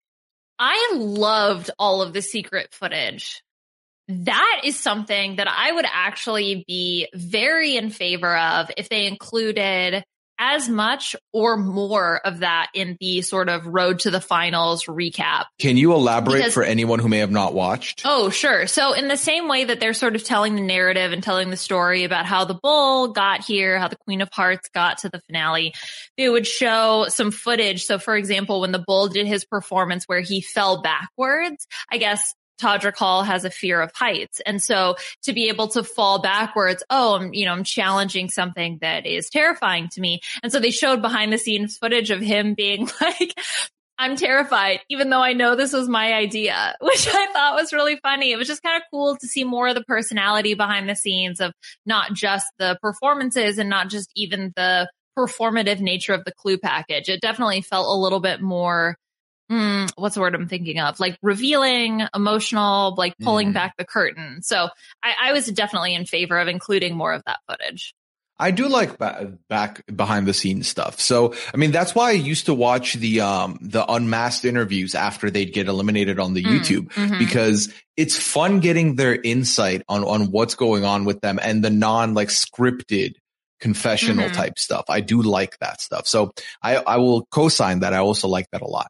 I loved all of the secret footage. That is something that I would actually be very in favor of if they included as much or more of that in the sort of Road to the Finals recap. Can you elaborate Because- for anyone who may have not watched? Oh, sure. So in the same way that they're sort of telling the narrative and telling the story about how the bull got here, how the Queen of Hearts got to the finale, they would show some footage. So for example, when the bull did his performance where he fell backwards, I guess Todrick Hall has a fear of heights. And so to be able to fall backwards, oh, I'm, you know, I'm challenging something that is terrifying to me. And so they showed behind the scenes footage of him being like, I'm terrified, even though I know this was my idea, which I thought was really funny. It was just kind of cool to see more of the personality behind the scenes of not just the performances and not just even the performative nature of the clue package. It definitely felt a little bit more Mm, what's the word I'm thinking of? Like revealing, emotional, like pulling Mm. back the curtain. So I, I was definitely in favor of including more of that footage. I do like ba- back behind the scenes stuff. So, I mean, that's why I used to watch the, um, the unmasked interviews after they'd get eliminated on the Mm, YouTube mhm. because it's fun getting their insight on, on what's going on with them and the non like scripted confessional Mhm. type stuff. I do like that stuff. So I, I will co-sign that. I also like that a lot.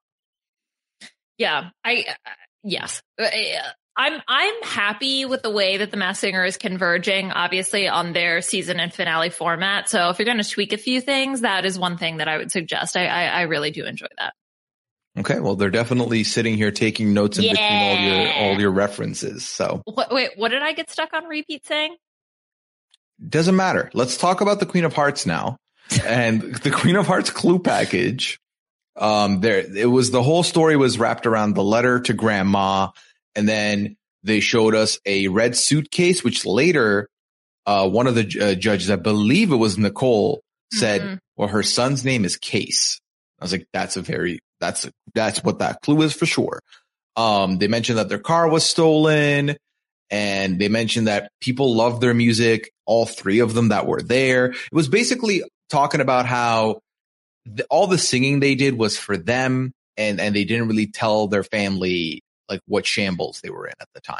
Yeah, I, uh, yes. Uh, I'm, I'm happy with the way that The Masked Singer is converging, obviously, on their season and finale format. So if you're going to tweak a few things, that is one thing that I would suggest. I, I, I really do enjoy that. Okay. Well, they're definitely sitting here taking notes in between all your, Yeah. all your references. So What, wait, what did I get stuck on repeat saying? doesn't matter. Let's talk about the Queen of Hearts now. And the Queen of Hearts clue package. Um, there, it was the whole story was wrapped around the letter to grandma. And then they showed us a red suitcase, which later, uh, one of the uh, judges, I believe it was Nicole, said, Mhm. well, her son's name is Case. I was like, that's a very, that's, a, that's what that clue is for sure. Um, they mentioned that their car was stolen and they mentioned that people loved their music. All three of them that were there. It was basically talking about how the, all the singing they did was for them and, and they didn't really tell their family like what shambles they were in at the time.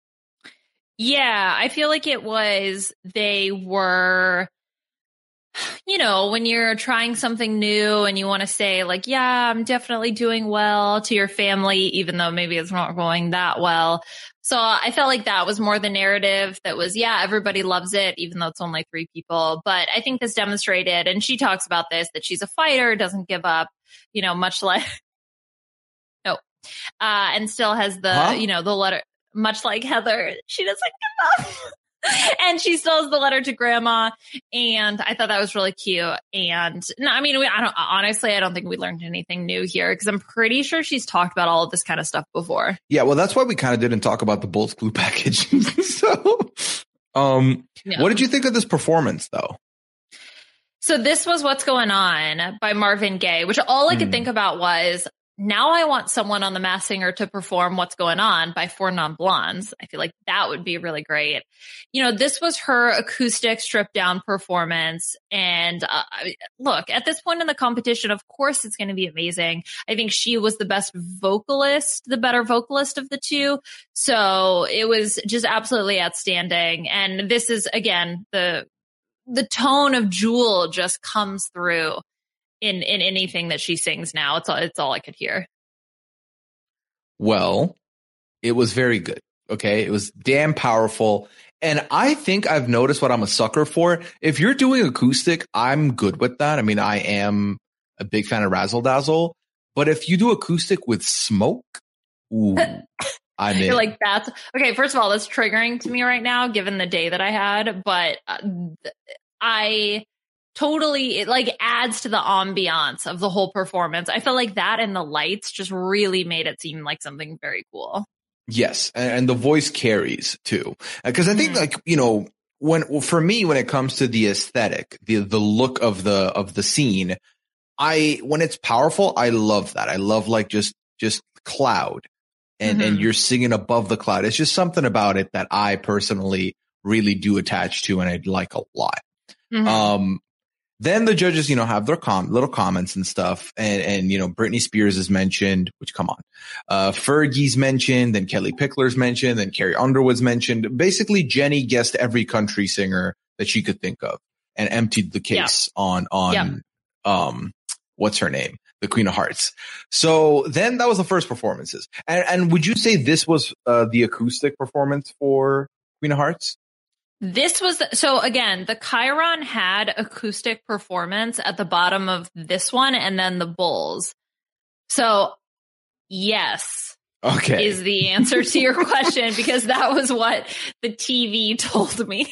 Yeah, I feel like it was, they were, you know, when you're trying something new and you want to say like, yeah, I'm definitely doing well to your family, even though maybe it's not going that well. So I felt like that was more the narrative that was, yeah, everybody loves it, even though it's only three people. But I think this demonstrated, and she talks about this, that she's a fighter, doesn't give up, you know, much like, no, uh, and still has the, Huh? you know, the letter, much like Heather, she doesn't give up. And she still has the letter to grandma. And I thought that was really cute. And no, I mean, we, I don't, honestly, I don't think we learned anything new here because I'm pretty sure she's talked about all of this kind of stuff before. Yeah. Well, that's why we kind of didn't talk about the Bulls clue package. So, um, Yeah. what did you think of this performance though? So this was What's Going On by Marvin Gaye, which all I could Hmm. think about was, now I want someone on The Masked Singer to perform What's Going On by Four Non Blondes. I feel like that would be really great. You know, this was her acoustic stripped down performance. And uh, look, at this point in the competition, of course it's going to be amazing. I think she was the best vocalist, the better vocalist of the two. So it was just absolutely outstanding. And this is, again, the the tone of Jewel just comes through in, in anything that she sings now. It's all, it's all I could hear. Well, it was very good. Okay. It was damn powerful. And I think I've noticed what I'm a sucker for. If you're doing acoustic, I'm good with that. I mean, I am a big fan of Razzle Dazzle, but if you do acoustic with smoke, ooh, I'm in. You're like, that's okay. First of all, that's triggering to me right now, given the day that I had, but uh, I totally, it like adds to the ambiance of the whole performance. I felt like that and the lights just really made it seem like something very cool. Yes. And, and the voice carries too. Because I think Mhm. like, you know, when, for me, when it comes to the aesthetic, the, the look of the, of the scene, I, when it's powerful, I love that. I love like just, just cloud and, and Mhm. you're singing above the cloud. It's just something about it that I personally really do attach to and I like a lot. Mhm. Um, then the judges, you know, have their com little comments and stuff. And, and, you know, Britney Spears is mentioned, which come on, uh, Fergie's mentioned, then Kelly Pickler's mentioned, then Carrie Underwood's mentioned. Basically, Jenny guessed every country singer that she could think of and emptied the case on, on, Yeah. um, what's her name? The Queen of Hearts. So then that was the first performances. And, and would you say this was uh, the acoustic performance for Queen of Hearts? This was, the, so again, the Chiron had acoustic performance at the bottom of this one and then the Bulls. So yes, okay, is the answer to your question, because that was what the T V told me.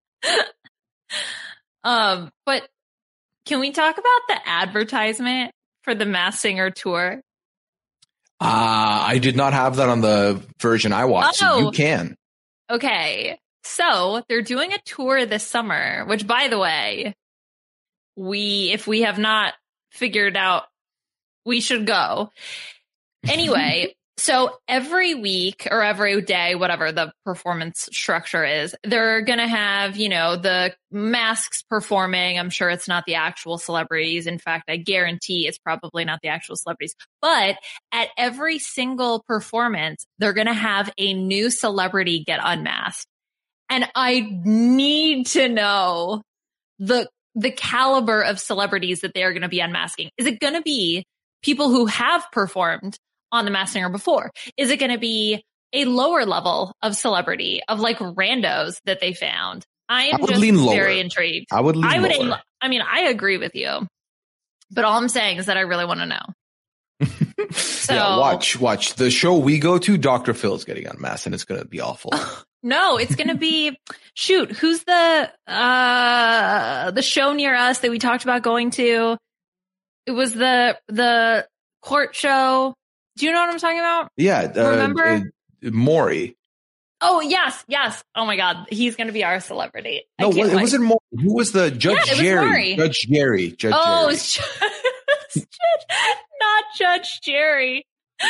um, but can we talk about the advertisement for the Masked Singer tour? Uh, I did not have that on the version I watched. Oh. So you can. Okay. So they're doing a tour this summer, which, by the way, we, if we have not figured out, we should go. Anyway, so every week or every day, whatever the performance structure is, they're going to have, you know, the masks performing. I'm sure it's not the actual celebrities. In fact, I guarantee it's probably not the actual celebrities. But at every single performance, they're going to have a new celebrity get unmasked. And I need to know the the caliber of celebrities that they are going to be unmasking. Is it going to be people who have performed on The Masked Singer before? Is it going to be a lower level of celebrity, of like randos that they found? I am I would just lean very lower. intrigued. I would lean I would. lower. I mean, I agree with you, but all I'm saying is that I really want to know. So yeah, watch, watch the show we go to. Doctor Phil's getting unmasked, and it's going to be awful. No, it's going to be, shoot, who's the, uh, the show near us that we talked about going to? It was the, the court show. Do you know what I'm talking about? Yeah. Uh, Remember? Uh, Maury. Oh, yes, yes. Oh my God. He's going to be our celebrity. No, what, it wasn't Maury. Who was the Judge Yeah, it was Jerry? Maury. Judge Jerry. Judge Oh, Jerry. it's Judge, not Judge Jerry.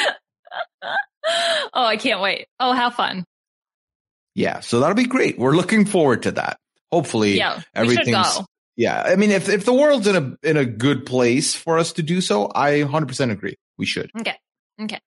Oh, I can't wait. Oh, how fun. Yeah, so that'll be great. We're looking forward to that. Hopefully, Yeah, we should everything's. go. Yeah, I mean, if if the world's in a in a good place for us to do so, I one hundred percent agree. We should. Okay. Okay.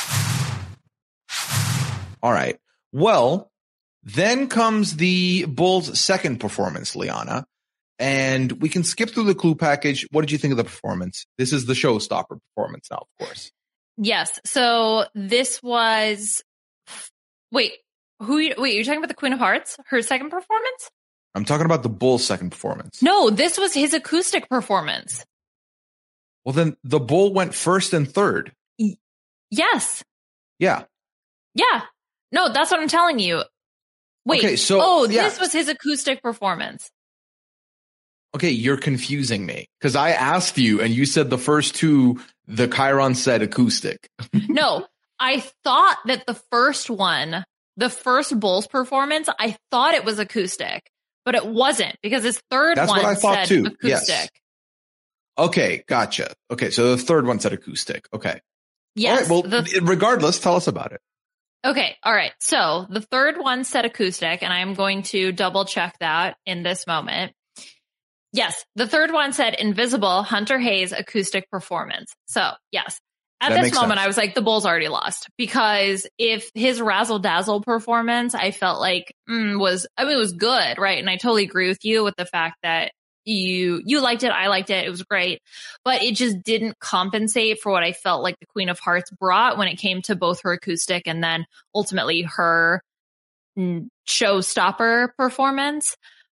All right. Well, then comes the Bulls' second performance, Liana, and we can skip through the clue package. What did you think of the performance? This is the showstopper performance now, of course. Yes. So this was. Wait. Who? Wait, you're talking about the Queen of Hearts? Her second performance? I'm talking about the Bull's second performance. No, this was his acoustic performance. Well, then the Bull went first and third. Yes. Yeah. Yeah. No, that's what I'm telling you. Wait. Okay, so, oh, yeah. this was his acoustic performance. Okay, you're confusing me because I asked you and you said the first two, the Chiron said acoustic. No, I thought that the first one, the first Bulls performance, I thought it was acoustic, but it wasn't because his third That's one what I thought said too. acoustic. Yes. Okay, gotcha. Okay, so the third one said acoustic. Okay. Yes. All right, well, the, regardless, tell us about it. okay. All right. So the third one said acoustic, and I'm going to double check that in this moment. Yes, the third one said Invisible Hunter Hayes acoustic performance. So yes. At That this makes moment, sense. I was like, the Bulls already lost because if his razzle dazzle performance, I felt like mm, was, I mean, it was good, right? And I totally agree with you with the fact that you, you liked it. I liked it. It was great, but it just didn't compensate for what I felt like the Queen of Hearts brought when it came to both her acoustic and then ultimately her mm, showstopper performance.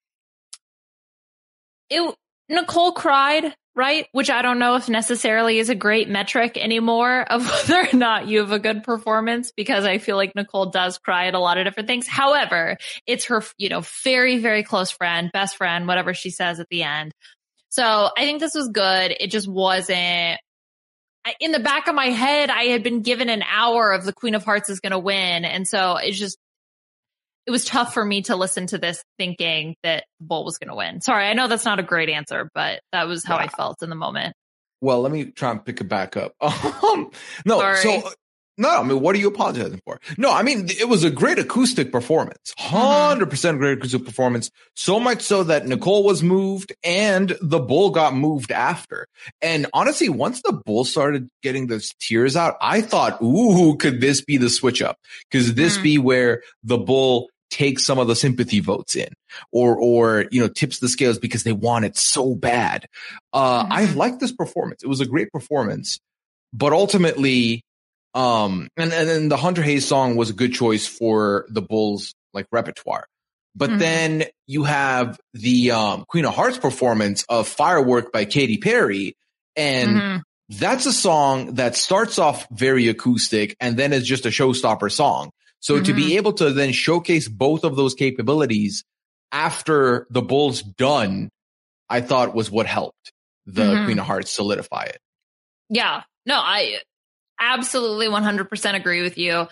It, Nicole cried. Right? Which I don't know if necessarily is a great metric anymore of whether or not you have a good performance, because I feel like Nicole does cry at a lot of different things. However, it's her, you know, very, very close friend, best friend, whatever she says at the end. So I think this was good. It just wasn't. I, in the back of my head, I had been given an hour of the Queen of Hearts is going to win. And so it's just, it was tough for me to listen to this thinking that the Bull was going to win. Sorry, I know that's not a great answer, but that was how Yeah. I felt in the moment. Well, let me try and pick it back up. Um, no, Sorry. so no, I mean, what are you apologizing for? No, I mean, it was a great acoustic performance, one hundred percent great acoustic performance. So much so that Nicole was moved and the Bull got moved after. And honestly, once the Bull started getting those tears out, I thought, ooh, could this be the switch up? Could this Mhm. be where the Bull takes some of the sympathy votes in or, or, you know, tips the scales because they want it so bad. Uh, Mm-hmm. I liked this performance. It was a great performance, but ultimately, um, and, and then the Hunter Hayes song was a good choice for the Bulls like repertoire. But Mm-hmm. then you have the, um, Queen of Hearts performance of Firework by Katy Perry. And Mm-hmm. that's a song that starts off very acoustic and then is just a showstopper song. So Mm-hmm. to be able to then showcase both of those capabilities after the Bulls done, I thought was what helped the Mm-hmm. Queen of Hearts solidify it. Yeah, no, I absolutely one hundred percent agree with you.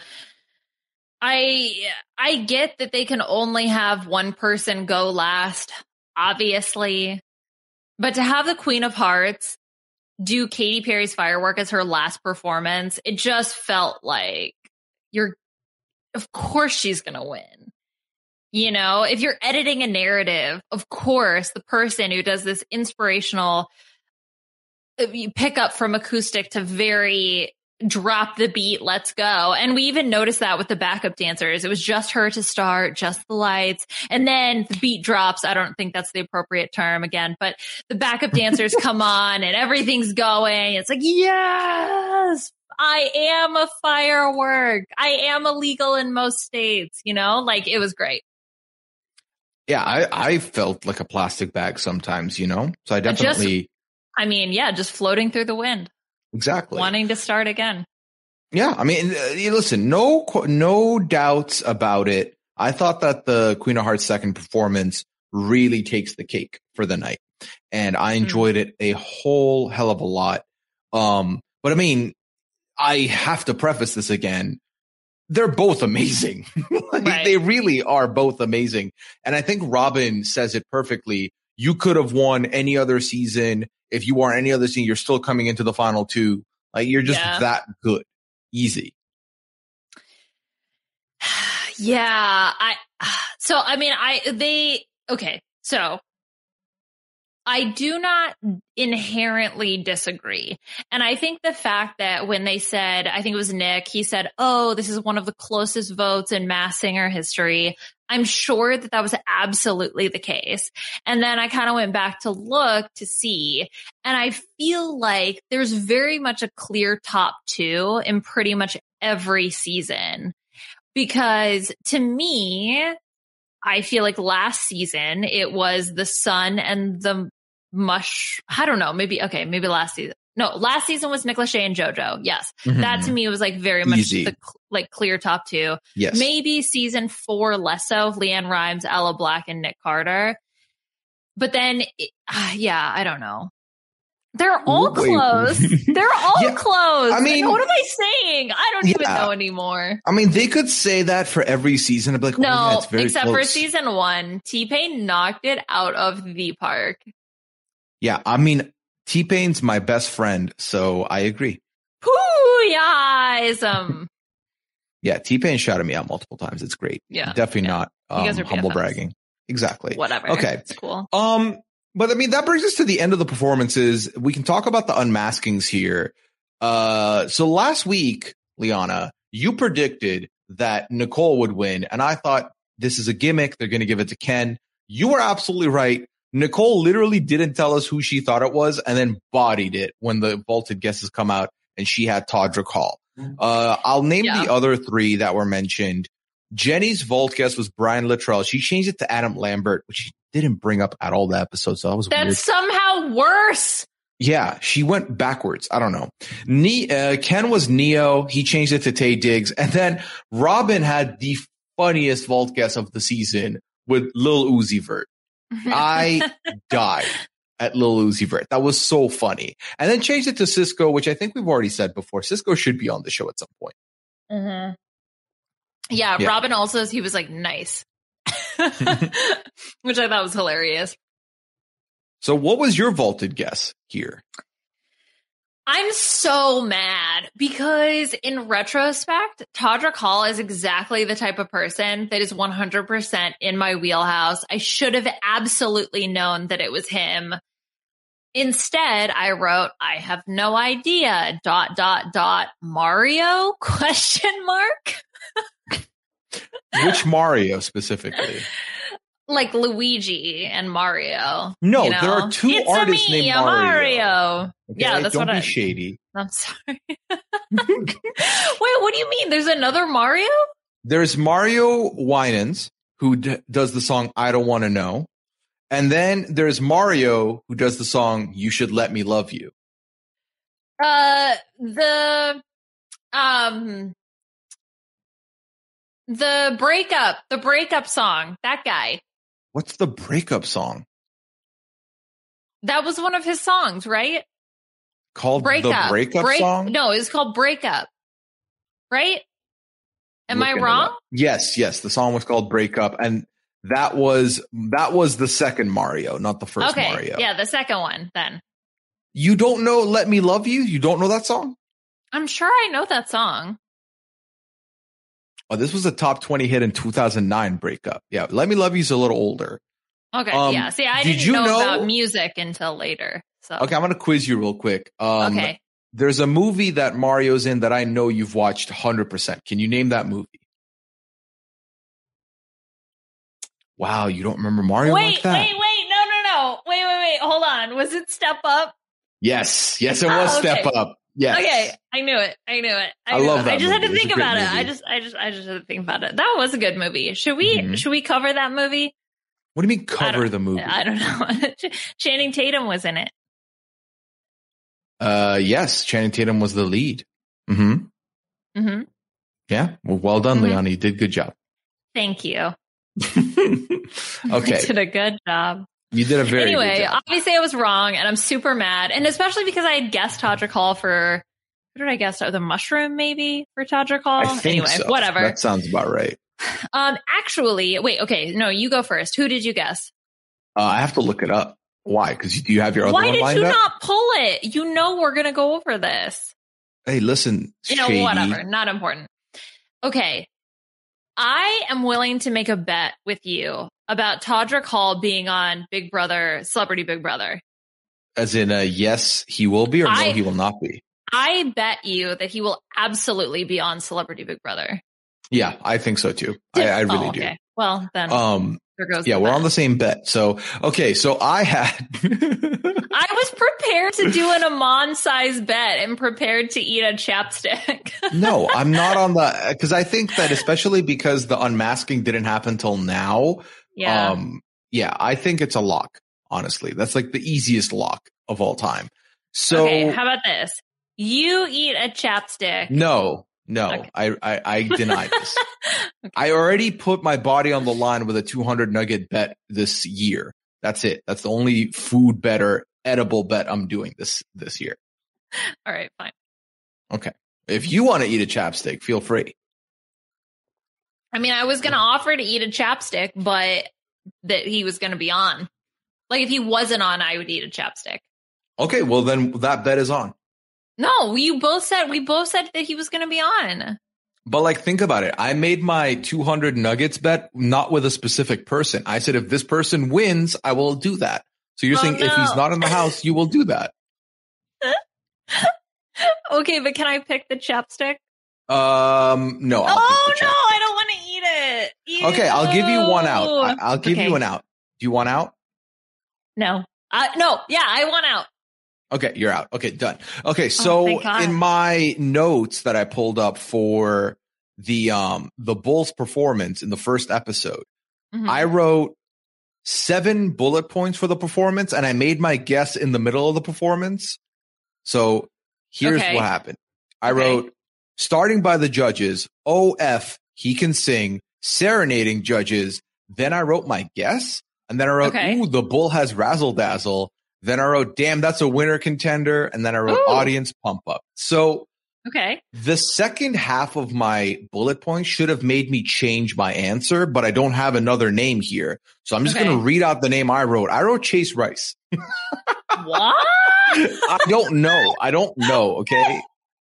I I get that they can only have one person go last, obviously, but to have the Queen of Hearts do Katy Perry's Firework as her last performance, it just felt like you're, of course she's going to win. You know, if you're editing a narrative, of course, the person who does this inspirational, you pick up from acoustic to very drop the beat, let's go. And we even noticed that with the backup dancers. It was just her to start, just the lights. And then the beat drops. I don't think that's the appropriate term again, but the backup dancers come on and everything's going. It's like, yes, I am a firework. I am illegal in most states, you know, like it was great. Yeah, I, I felt like a plastic bag sometimes, you know, so I definitely. Just, I mean, yeah, just floating through the wind. Exactly. Wanting to start again. Yeah. I mean, uh, listen, no, no doubts about it. I thought that the Queen of Hearts second performance really takes the cake for the night, and I enjoyed mm. it a whole hell of a lot. Um, but I mean, I have to preface this again. They're both amazing. like, right. They really are both amazing. And I think Robin says it perfectly. You could have won any other season. If you won any other season, you're still coming into the final two. Like, you're just yeah. that good. Easy. Yeah. I, so, I mean, I, they, okay. So I do not inherently disagree. And I think the fact that when they said, I think it was Nick, he said, oh, this is one of the closest votes in Masked Singer history. I'm sure that that was absolutely the case. And then I kind of went back to look to see, and I feel like there's very much a clear top two in pretty much every season. Because to me, I feel like last season it was the Sun and the Mush. I don't know. Maybe, okay. Maybe last season. No, last season was Nick Lachey and JoJo. Yes. Mm-hmm. That to me was like very much Easy. the like clear top two. Yes. Maybe season four less so, LeAnn Rimes, Ella Black, and Nick Carter. But then, uh, yeah, I don't know. They're all Wait. close. They're all yeah, close. I mean, what am I saying? I don't yeah. even know anymore. I mean, they could say that for every season. I'd be like, no, oh, yeah, it's very except close. for season one. T-Pain knocked it out of the park. Yeah, I mean, T-Pain's my best friend, so I agree. Pooh-yah-ism. Yeah, T-Pain shouted me out multiple times. It's great. Yeah. Definitely yeah. not um, humble bragging. Exactly. Whatever. Okay. It's cool. Um, but I mean, that brings us to the end of the performances. We can talk about the unmaskings here. Uh, so last week, Liana, you predicted that Nicole would win, and I thought this is a gimmick. They're going to give it to Ken. You were absolutely right. Nicole literally didn't tell us who she thought it was and then bodied it when the vaulted guesses come out, and she had Todrick Hall. Uh, I'll name yeah. the other three that were mentioned. Jenny's vault guess was Brian Luttrell. She changed it to Adam Lambert, which she didn't bring up at all the episode, so that was That's weird. somehow worse. Yeah, she went backwards. I don't know. Ne- uh, Ken was Neo. He changed it to Taye Diggs. And then Robin had the funniest vault guess of the season with Lil Uzi Vert. I died at Lil Uzi Vert. That was so funny. And then changed it to Cisco, which I think we've already said before. Cisco should be on the show at some point. Mm-hmm. Yeah, yeah, Robin also, he was like, nice. Which I thought was hilarious. So what was your vaulted guess here? I'm so mad because in retrospect, Todrick Hall is exactly the type of person that is one hundred percent in my wheelhouse. I should have absolutely known that it was him. Instead, I wrote, I have no idea, dot, dot, dot, Mario, question mark. Which Mario specifically? Like Luigi and Mario. No, you know? there are two it's artists me, named Mario. Mario. Okay? Yeah, that's Don't what be I. shady. I'm sorry. Wait, what do you mean? There's another Mario? There's Mario Winans, who d- does the song "I Don't Want to Know," and then there's Mario, who does the song "You Should Let Me Love You." Uh, the um, the breakup, the breakup song. That guy. What's the breakup song? That was one of his songs, right? Called Breakup. the breakup Break- song? No, it's called Breakup. Right? Am Looking I it wrong? up. Yes, yes. The song was called Breakup, and that was that was the second Mario, not the first Okay. Mario. Yeah, the second one then. You don't know "Let Me Love You"? You don't know that song? I'm sure I know that song. Oh, this was a top twenty hit in two thousand nine. Breakup. Yeah, "Let Me Love You" is a little older. Okay, Um, yeah. See, I did didn't you know, know- about music until later. So Okay, I'm gonna quiz you real quick. Um, okay. There's a movie that Mario's in that I know you've watched one hundred percent. Can you name that movie? Wow, you don't remember Mario Wait, like that? wait, wait. No, no, no. Wait, wait, wait. Hold on. Was it Step Up? Yes, yes, it was Oh, okay. Step Up. Yes. Okay, I knew it. I knew it. I knew love it. that I just had movie. to It's think a great about it. I movie. just, I just, I just had to think about it. That was a good movie. Should we, Mhm. should we cover that movie? What do you mean I cover don't- the movie? I don't know. Channing Tatum was in it. Uh, yes, Channing Tatum was the lead. Mm-hmm. Mm-hmm. Yeah. Well, well done, Mhm. Leon. You did a good job. Thank you. Okay. You did a good job. You did a very Anyway, good job. obviously I was wrong, and I'm super mad, and especially because I had guessed Todrick Hall for who did I guess? The mushroom, maybe for Todrick Hall. I think anyway, so. whatever. That sounds about right. Um, actually, wait. Okay, no, you go first. Who did you guess? Uh, I have to look it up. Why? Because you, do you have your other Why one did lined you up? not pull it? You know we're gonna go over this. Hey, listen, You know, Shady. whatever. Not important. Okay. I am willing to make a bet with you about Todrick Hall being on Big Brother, Celebrity Big Brother. As in, uh, yes, he will be, or I- no, he will not be. I bet you that he will absolutely be on Celebrity Big Brother. Yeah, I think so too. I, I really Oh, do. okay. Well, then Um, there goes. yeah, the we're bet. on the same bet. So, okay, so I had. I was prepared to do an Amon size bet and prepared to eat a chapstick. No, I'm not on the, because I think that especially because the unmasking didn't happen till now. yeah. Um, yeah, I think it's a lock. Honestly, that's like the easiest lock of all time. So okay. How about this? You eat a chapstick. no, no, Okay. I, I, I deny this. I already put my body on the line with a two hundred nugget bet this year. That's it. That's the only food bet or edible bet I'm doing this, this year. All right. Fine. Okay. If you want to eat a chapstick, feel free. I mean, I was going to offer to eat a chapstick, but that he was going to be on. Like if he wasn't on, I would eat a chapstick. Okay. Well, then that bet is on. No, you both said, we both said that he was going to be on. But like, think about it. I made my two hundred nuggets bet not with a specific person. I said, if this person wins, I will do that. So you're Oh, saying if no. he's not in the house, you will do that. Okay, but can I pick the chapstick? Um, no. I'll oh pick the no, chapstick. I don't want to eat it. Ew. Okay, I'll give you one out. I- I'll give Okay. you an out. Do you want out? No, uh, no, yeah, I want out. Okay, you're out. Okay, done. Okay, so Oh, thank God. in my notes that I pulled up for the um the Bulls performance in the first episode, Mhm. I wrote seven bullet points for the performance, and I made my guess in the middle of the performance. So here's Okay. what happened. I Okay. wrote, starting by the judges, O F, he can sing, serenading judges. Then I wrote my guess, and then I wrote, Okay. ooh, the Bull has razzle dazzle. Then I wrote, damn, that's a winner contender. And then I wrote, Ooh. audience pump up. So Okay. the second half of my bullet point should have made me change my answer, but I don't have another name here. So I'm just Okay. going to read out the name I wrote. I wrote Chase Rice. What? I don't know. I don't know. Okay.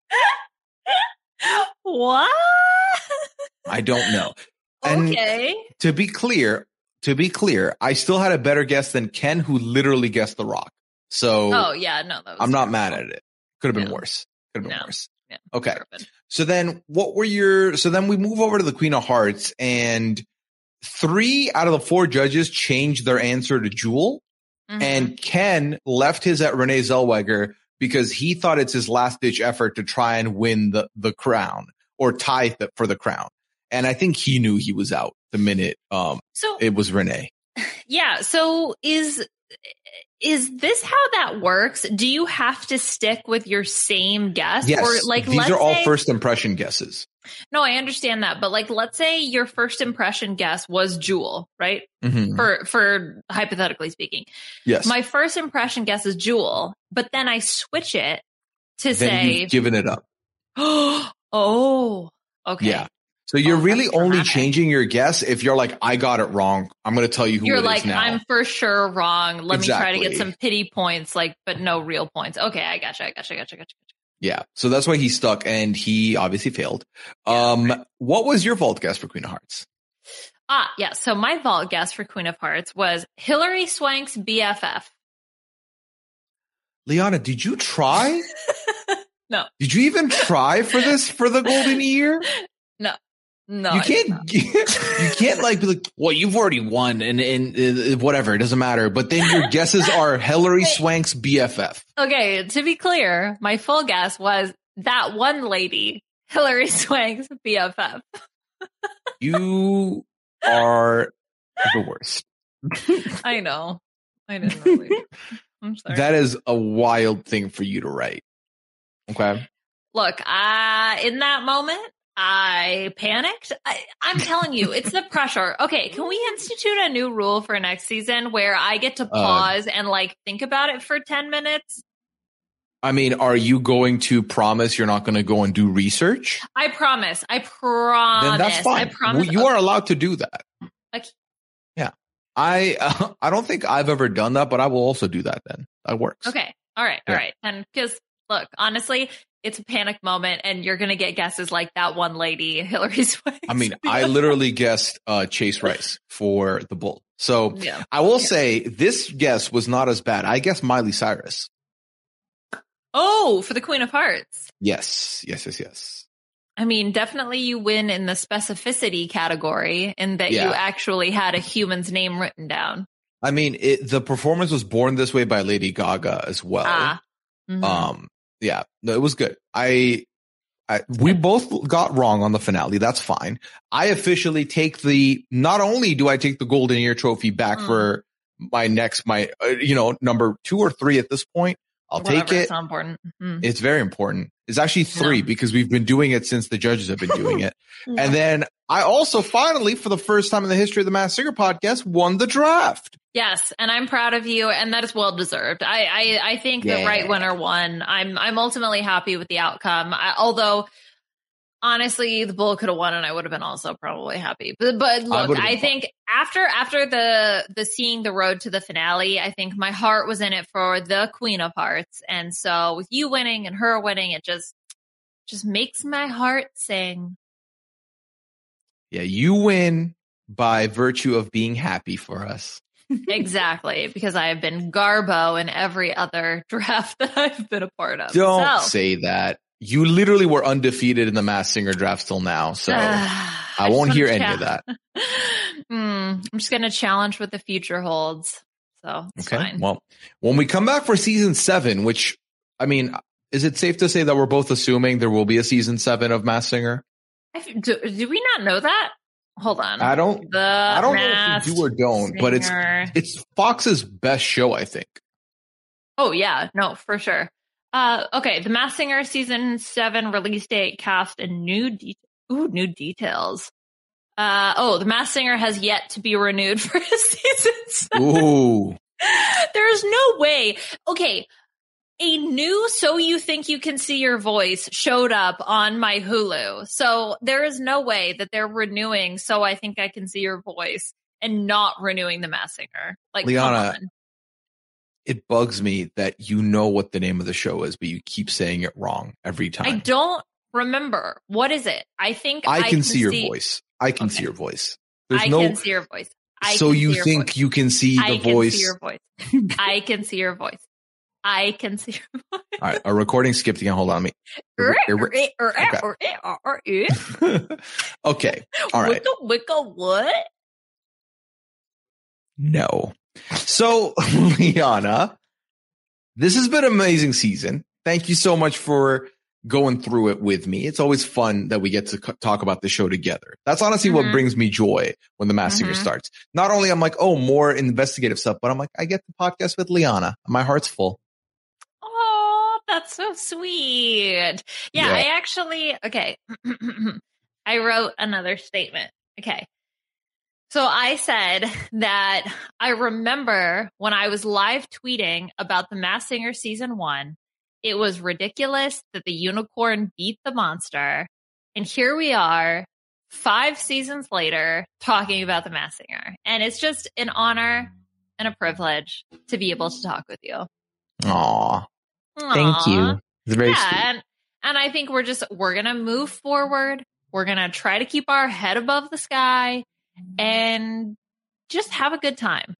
What? I don't know. And Okay. to be clear, to be clear, I still had a better guess than Ken, who literally guessed The Rock. So Oh yeah, no, that was I'm not terrible. mad at it. Could have been No. worse. Could have been No. worse. Yeah. Okay. Perfect. So then what were your, so then we move over to the Queen of Hearts, and three out of the four judges changed their answer to Jewel. Mhm. And Ken left his at Renee Zellweger because he thought it's his last ditch effort to try and win the, the crown or tie th- for the crown. And I think he knew he was out the minute um, So it was Renee. yeah. So is is this how that works? Do you have to stick with your same guess? Yes. Or like these let's are all say, first impression guesses. No, I understand that, but like let's say your first impression guess was Jewel, right? Mhm. For for hypothetically speaking. Yes. My first impression guess is Jewel, but then I switch it to then say you've given it up. oh, okay. Yeah. So you're Oh, really that's only dramatic. changing your guess if you're like, I got it wrong. I'm going to tell you who You're it like, is now. I'm for sure wrong. Let me try to get Exactly. some pity points, like, but no real points. Okay, I gotcha, I gotcha, I gotcha, I gotcha. Yeah. So that's why he's stuck, and he obviously failed. Yeah, um, right. What was your vault guess for Queen of Hearts? Ah, yeah. So my vault guess for Queen of Hearts was Hilary Swank's B F F. Liana, did you try? No. Did you even try for this for the golden year? No. No. you I did can't. not. You can't like be like, well, you've already won, and and uh, whatever, it doesn't matter. But then your guesses are Hilary Wait. Swank's B F F. Okay, to be clear, my full guess was that one lady, Hilary Swank's B F F. You are the worst. I know. I didn't really. I'm sorry. That is a wild thing for you to write. Okay. Look, uh, in that moment, I panicked. I, I'm telling you, it's the pressure. Okay, can we institute a new rule for next season where I get to pause uh, and like think about it for ten minutes? I mean, are you going to promise you're not going to go and do research? I promise. I promise. Then that's fine. I promise. You okay. are allowed to do that. Okay. Yeah. I uh, I don't think I've ever done that, but I will also do that then. That works. Okay. All right. All Yeah. right. And because look, honestly, it's a panic moment and you're going to get guesses like that one lady, Hilary Swank. I mean, I literally guessed uh, Chase Rice for the Bull. So Yeah. I will Yeah. say this guess was not as bad. I guessed Miley Cyrus. Oh, for the Queen of Hearts. Yes. Yes, yes, yes. I mean, definitely you win in the specificity category in that Yeah. you actually had a human's name written down. I mean, it, the performance was Born This Way by Lady Gaga as well. Ah. Mhm. Um, yeah, no, it was good. I, I, we both got wrong on the finale. That's fine. I officially take the, not only do I take the Golden Ear trophy back Mm. for my next, my, uh, you know, number two or three at this point, I'll Whatever, take it. It's not important. Mhm. It's very important. It's actually three No. because we've been doing it since the judges have been doing it. And then I also finally, for the first time in the history of the Masked Singer podcast, won the draft. Yes, and I'm proud of you, and that is well deserved. I I, I think the Yeah. right winner won. I'm I'm ultimately happy with the outcome. I, although honestly, the Bull could have won, and I would have been also probably happy. But but look, would've I, been think after after the the seeing the road to the finale, I think my heart was in it for the Queen of Hearts, and so with you winning and her winning, it just just makes my heart sing. Yeah, you win by virtue of being happy for us. Exactly, because I have been Garbo in every other draft that I've been a part of. Don't So- say that. You literally were undefeated in the Masked Singer draft till now, so I I won't just hear wanna any of cha- that. Mm, I'm just going to challenge what the future holds. So it's Okay. fine. Well, when we come back for season seven, which, I mean, is it safe to say that we're both assuming there will be a season seven of Masked Singer? I f- do, do we not know that? Hold on. I don't, the I don't know if Masked you do or don't, but it's, Singer. it's Fox's best show, I think. Oh, yeah. No, for sure. Uh, okay. The Masked Singer season seven release date, cast, and new, de- ooh, new details. Uh, oh, The Masked Singer has yet to be renewed for season seven. Ooh. There's no way. Okay. A new So You Think You Can See Your Voice showed up on my Hulu. So there is no way that they're renewing So I Think I Can See Your Voice and not renewing The Masked Singer. Like, Liana, come on. It bugs me that you know what the name of the show is, but you keep saying it wrong every time. I don't remember. What is it? I think I I can, can see your see- voice. I can Okay. see your voice. There's I no. can see your voice. I so can you see your think voice. you can see the I can voice? see your voice. I can see your voice. I can see your voice. All right, our recording skipped again. Hold on, me. Okay. Okay. All right. Wicca, wicca, what? No. So, Liana, this has been an amazing season. Thank you so much for going through it with me. It's always fun that we get to c- talk about the show together. That's honestly mm-hmm. what brings me joy when the Masked Singer mm-hmm. starts. Not only I'm like, oh, more investigative stuff, but I'm like, I get the podcast with Liana. My heart's full. Oh, that's so sweet. Yeah, yeah. I actually, okay. I wrote another statement. Okay. So I said that I remember when I was live tweeting about the Masked Singer season one, it was ridiculous that the unicorn beat the monster. And here we are five seasons later talking about the Masked Singer. And it's just an honor and a privilege to be able to talk with you. Aw. Thank you. It's very yeah, sweet. And, and I think we're just, we're going to move forward. We're going to try to keep our head above the sky and just have a good time.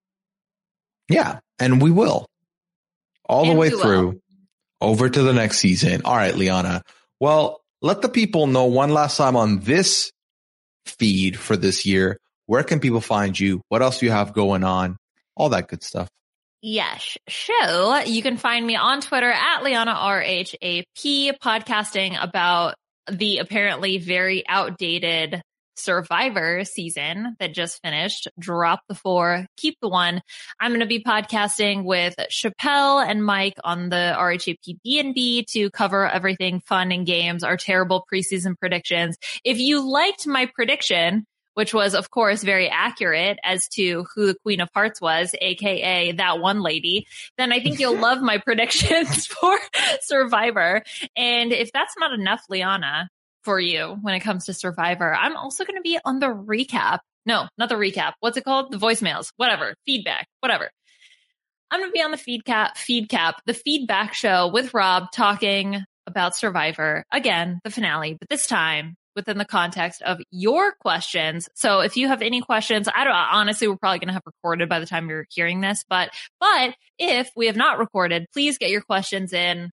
Yeah. And we will. All and the way we through. Will. Over to the next season. All right, Liana. Well, let the people know one last time on this feed for this year. Where can people find you? What else do you have going on? All that good stuff. Yes. So you can find me on Twitter at Liana R H A P, podcasting about the apparently very outdated Survivor season that just finished. Drop the four, keep the one. I'm going to be podcasting with Chappelle and Mike on the R H A P B and B to cover everything fun and games, our terrible preseason predictions. If you liked my prediction, which was, of course, very accurate as to who the Queen of Hearts was, aka that one lady, then I think you'll love my predictions for Survivor. And if that's not enough, Liana, for you when it comes to Survivor, I'm also going to be on the recap. No, not the recap. What's it called? The voicemails, whatever, feedback, whatever. I'm going to be on the feed cap, feed cap, the feedback show with Rob talking about Survivor. Again, the finale, but this time within the context of your questions. So if you have any questions, I don't, honestly, we're probably going to have recorded by the time you're hearing this, but, but if we have not recorded, please get your questions in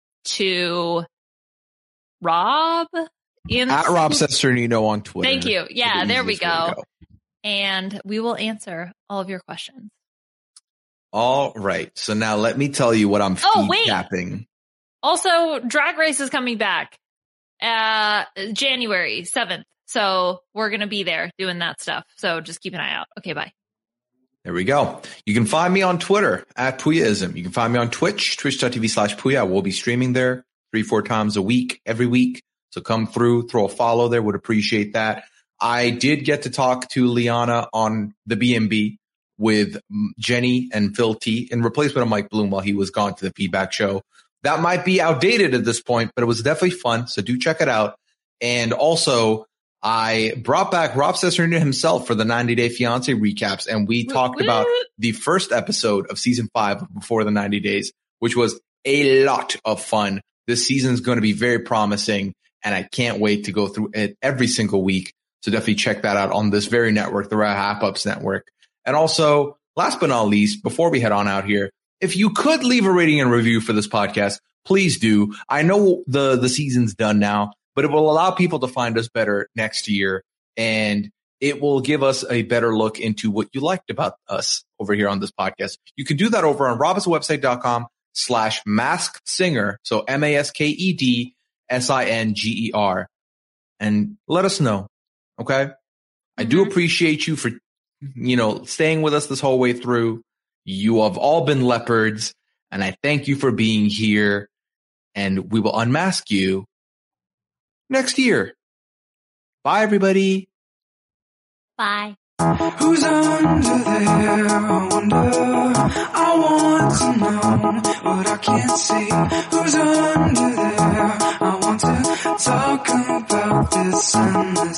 to Rob. In At Rob Cesternino on Twitter. Thank you. Yeah, the there we go. go. And we will answer all of your questions. All right. So now let me tell you what I'm oh, feed wait. capping. Also, Drag Race is coming back uh January seventh. So we're going to be there doing that stuff. So just keep an eye out. Okay, bye. There we go. You can find me on Twitter at Puyaism. You can find me on Twitch, twitch.tv slash Puya. I will be streaming there three, four times a week, every week. So come through, throw a follow there. Would appreciate that. I did get to talk to Liana on the B and B with Jenny and Phil T in replacement of Mike Bloom while he was gone to the feedback show. That might be outdated at this point, but it was definitely fun. So do check it out. And also, I brought back Rob Cesternino himself for the ninety day fiance recaps. And we talked about the first episode of season five before the ninety days, which was a lot of fun. This season's going to be very promising. And I can't wait to go through it every single week. So definitely check that out on this very network, the Wrap Ups Network. And also, last but not least, before we head on out here, if you could leave a rating and review for this podcast, please do. I know the, the season's done now, but it will allow people to find us better next year. And it will give us a better look into what you liked about us over here on this podcast. You can do that over on robinsonwebsite.com slash masked singer. So M A S K E D S I N G E R. And let us know. Okay. Mm-hmm. I do appreciate you for, you know, staying with us this whole way through. You have all been leopards, and I thank you for being here. And we will unmask you next year. Bye, everybody. Bye. Who's under there? I wonder. I want to know what I can't see. Who's under there? I want to talk about this and this.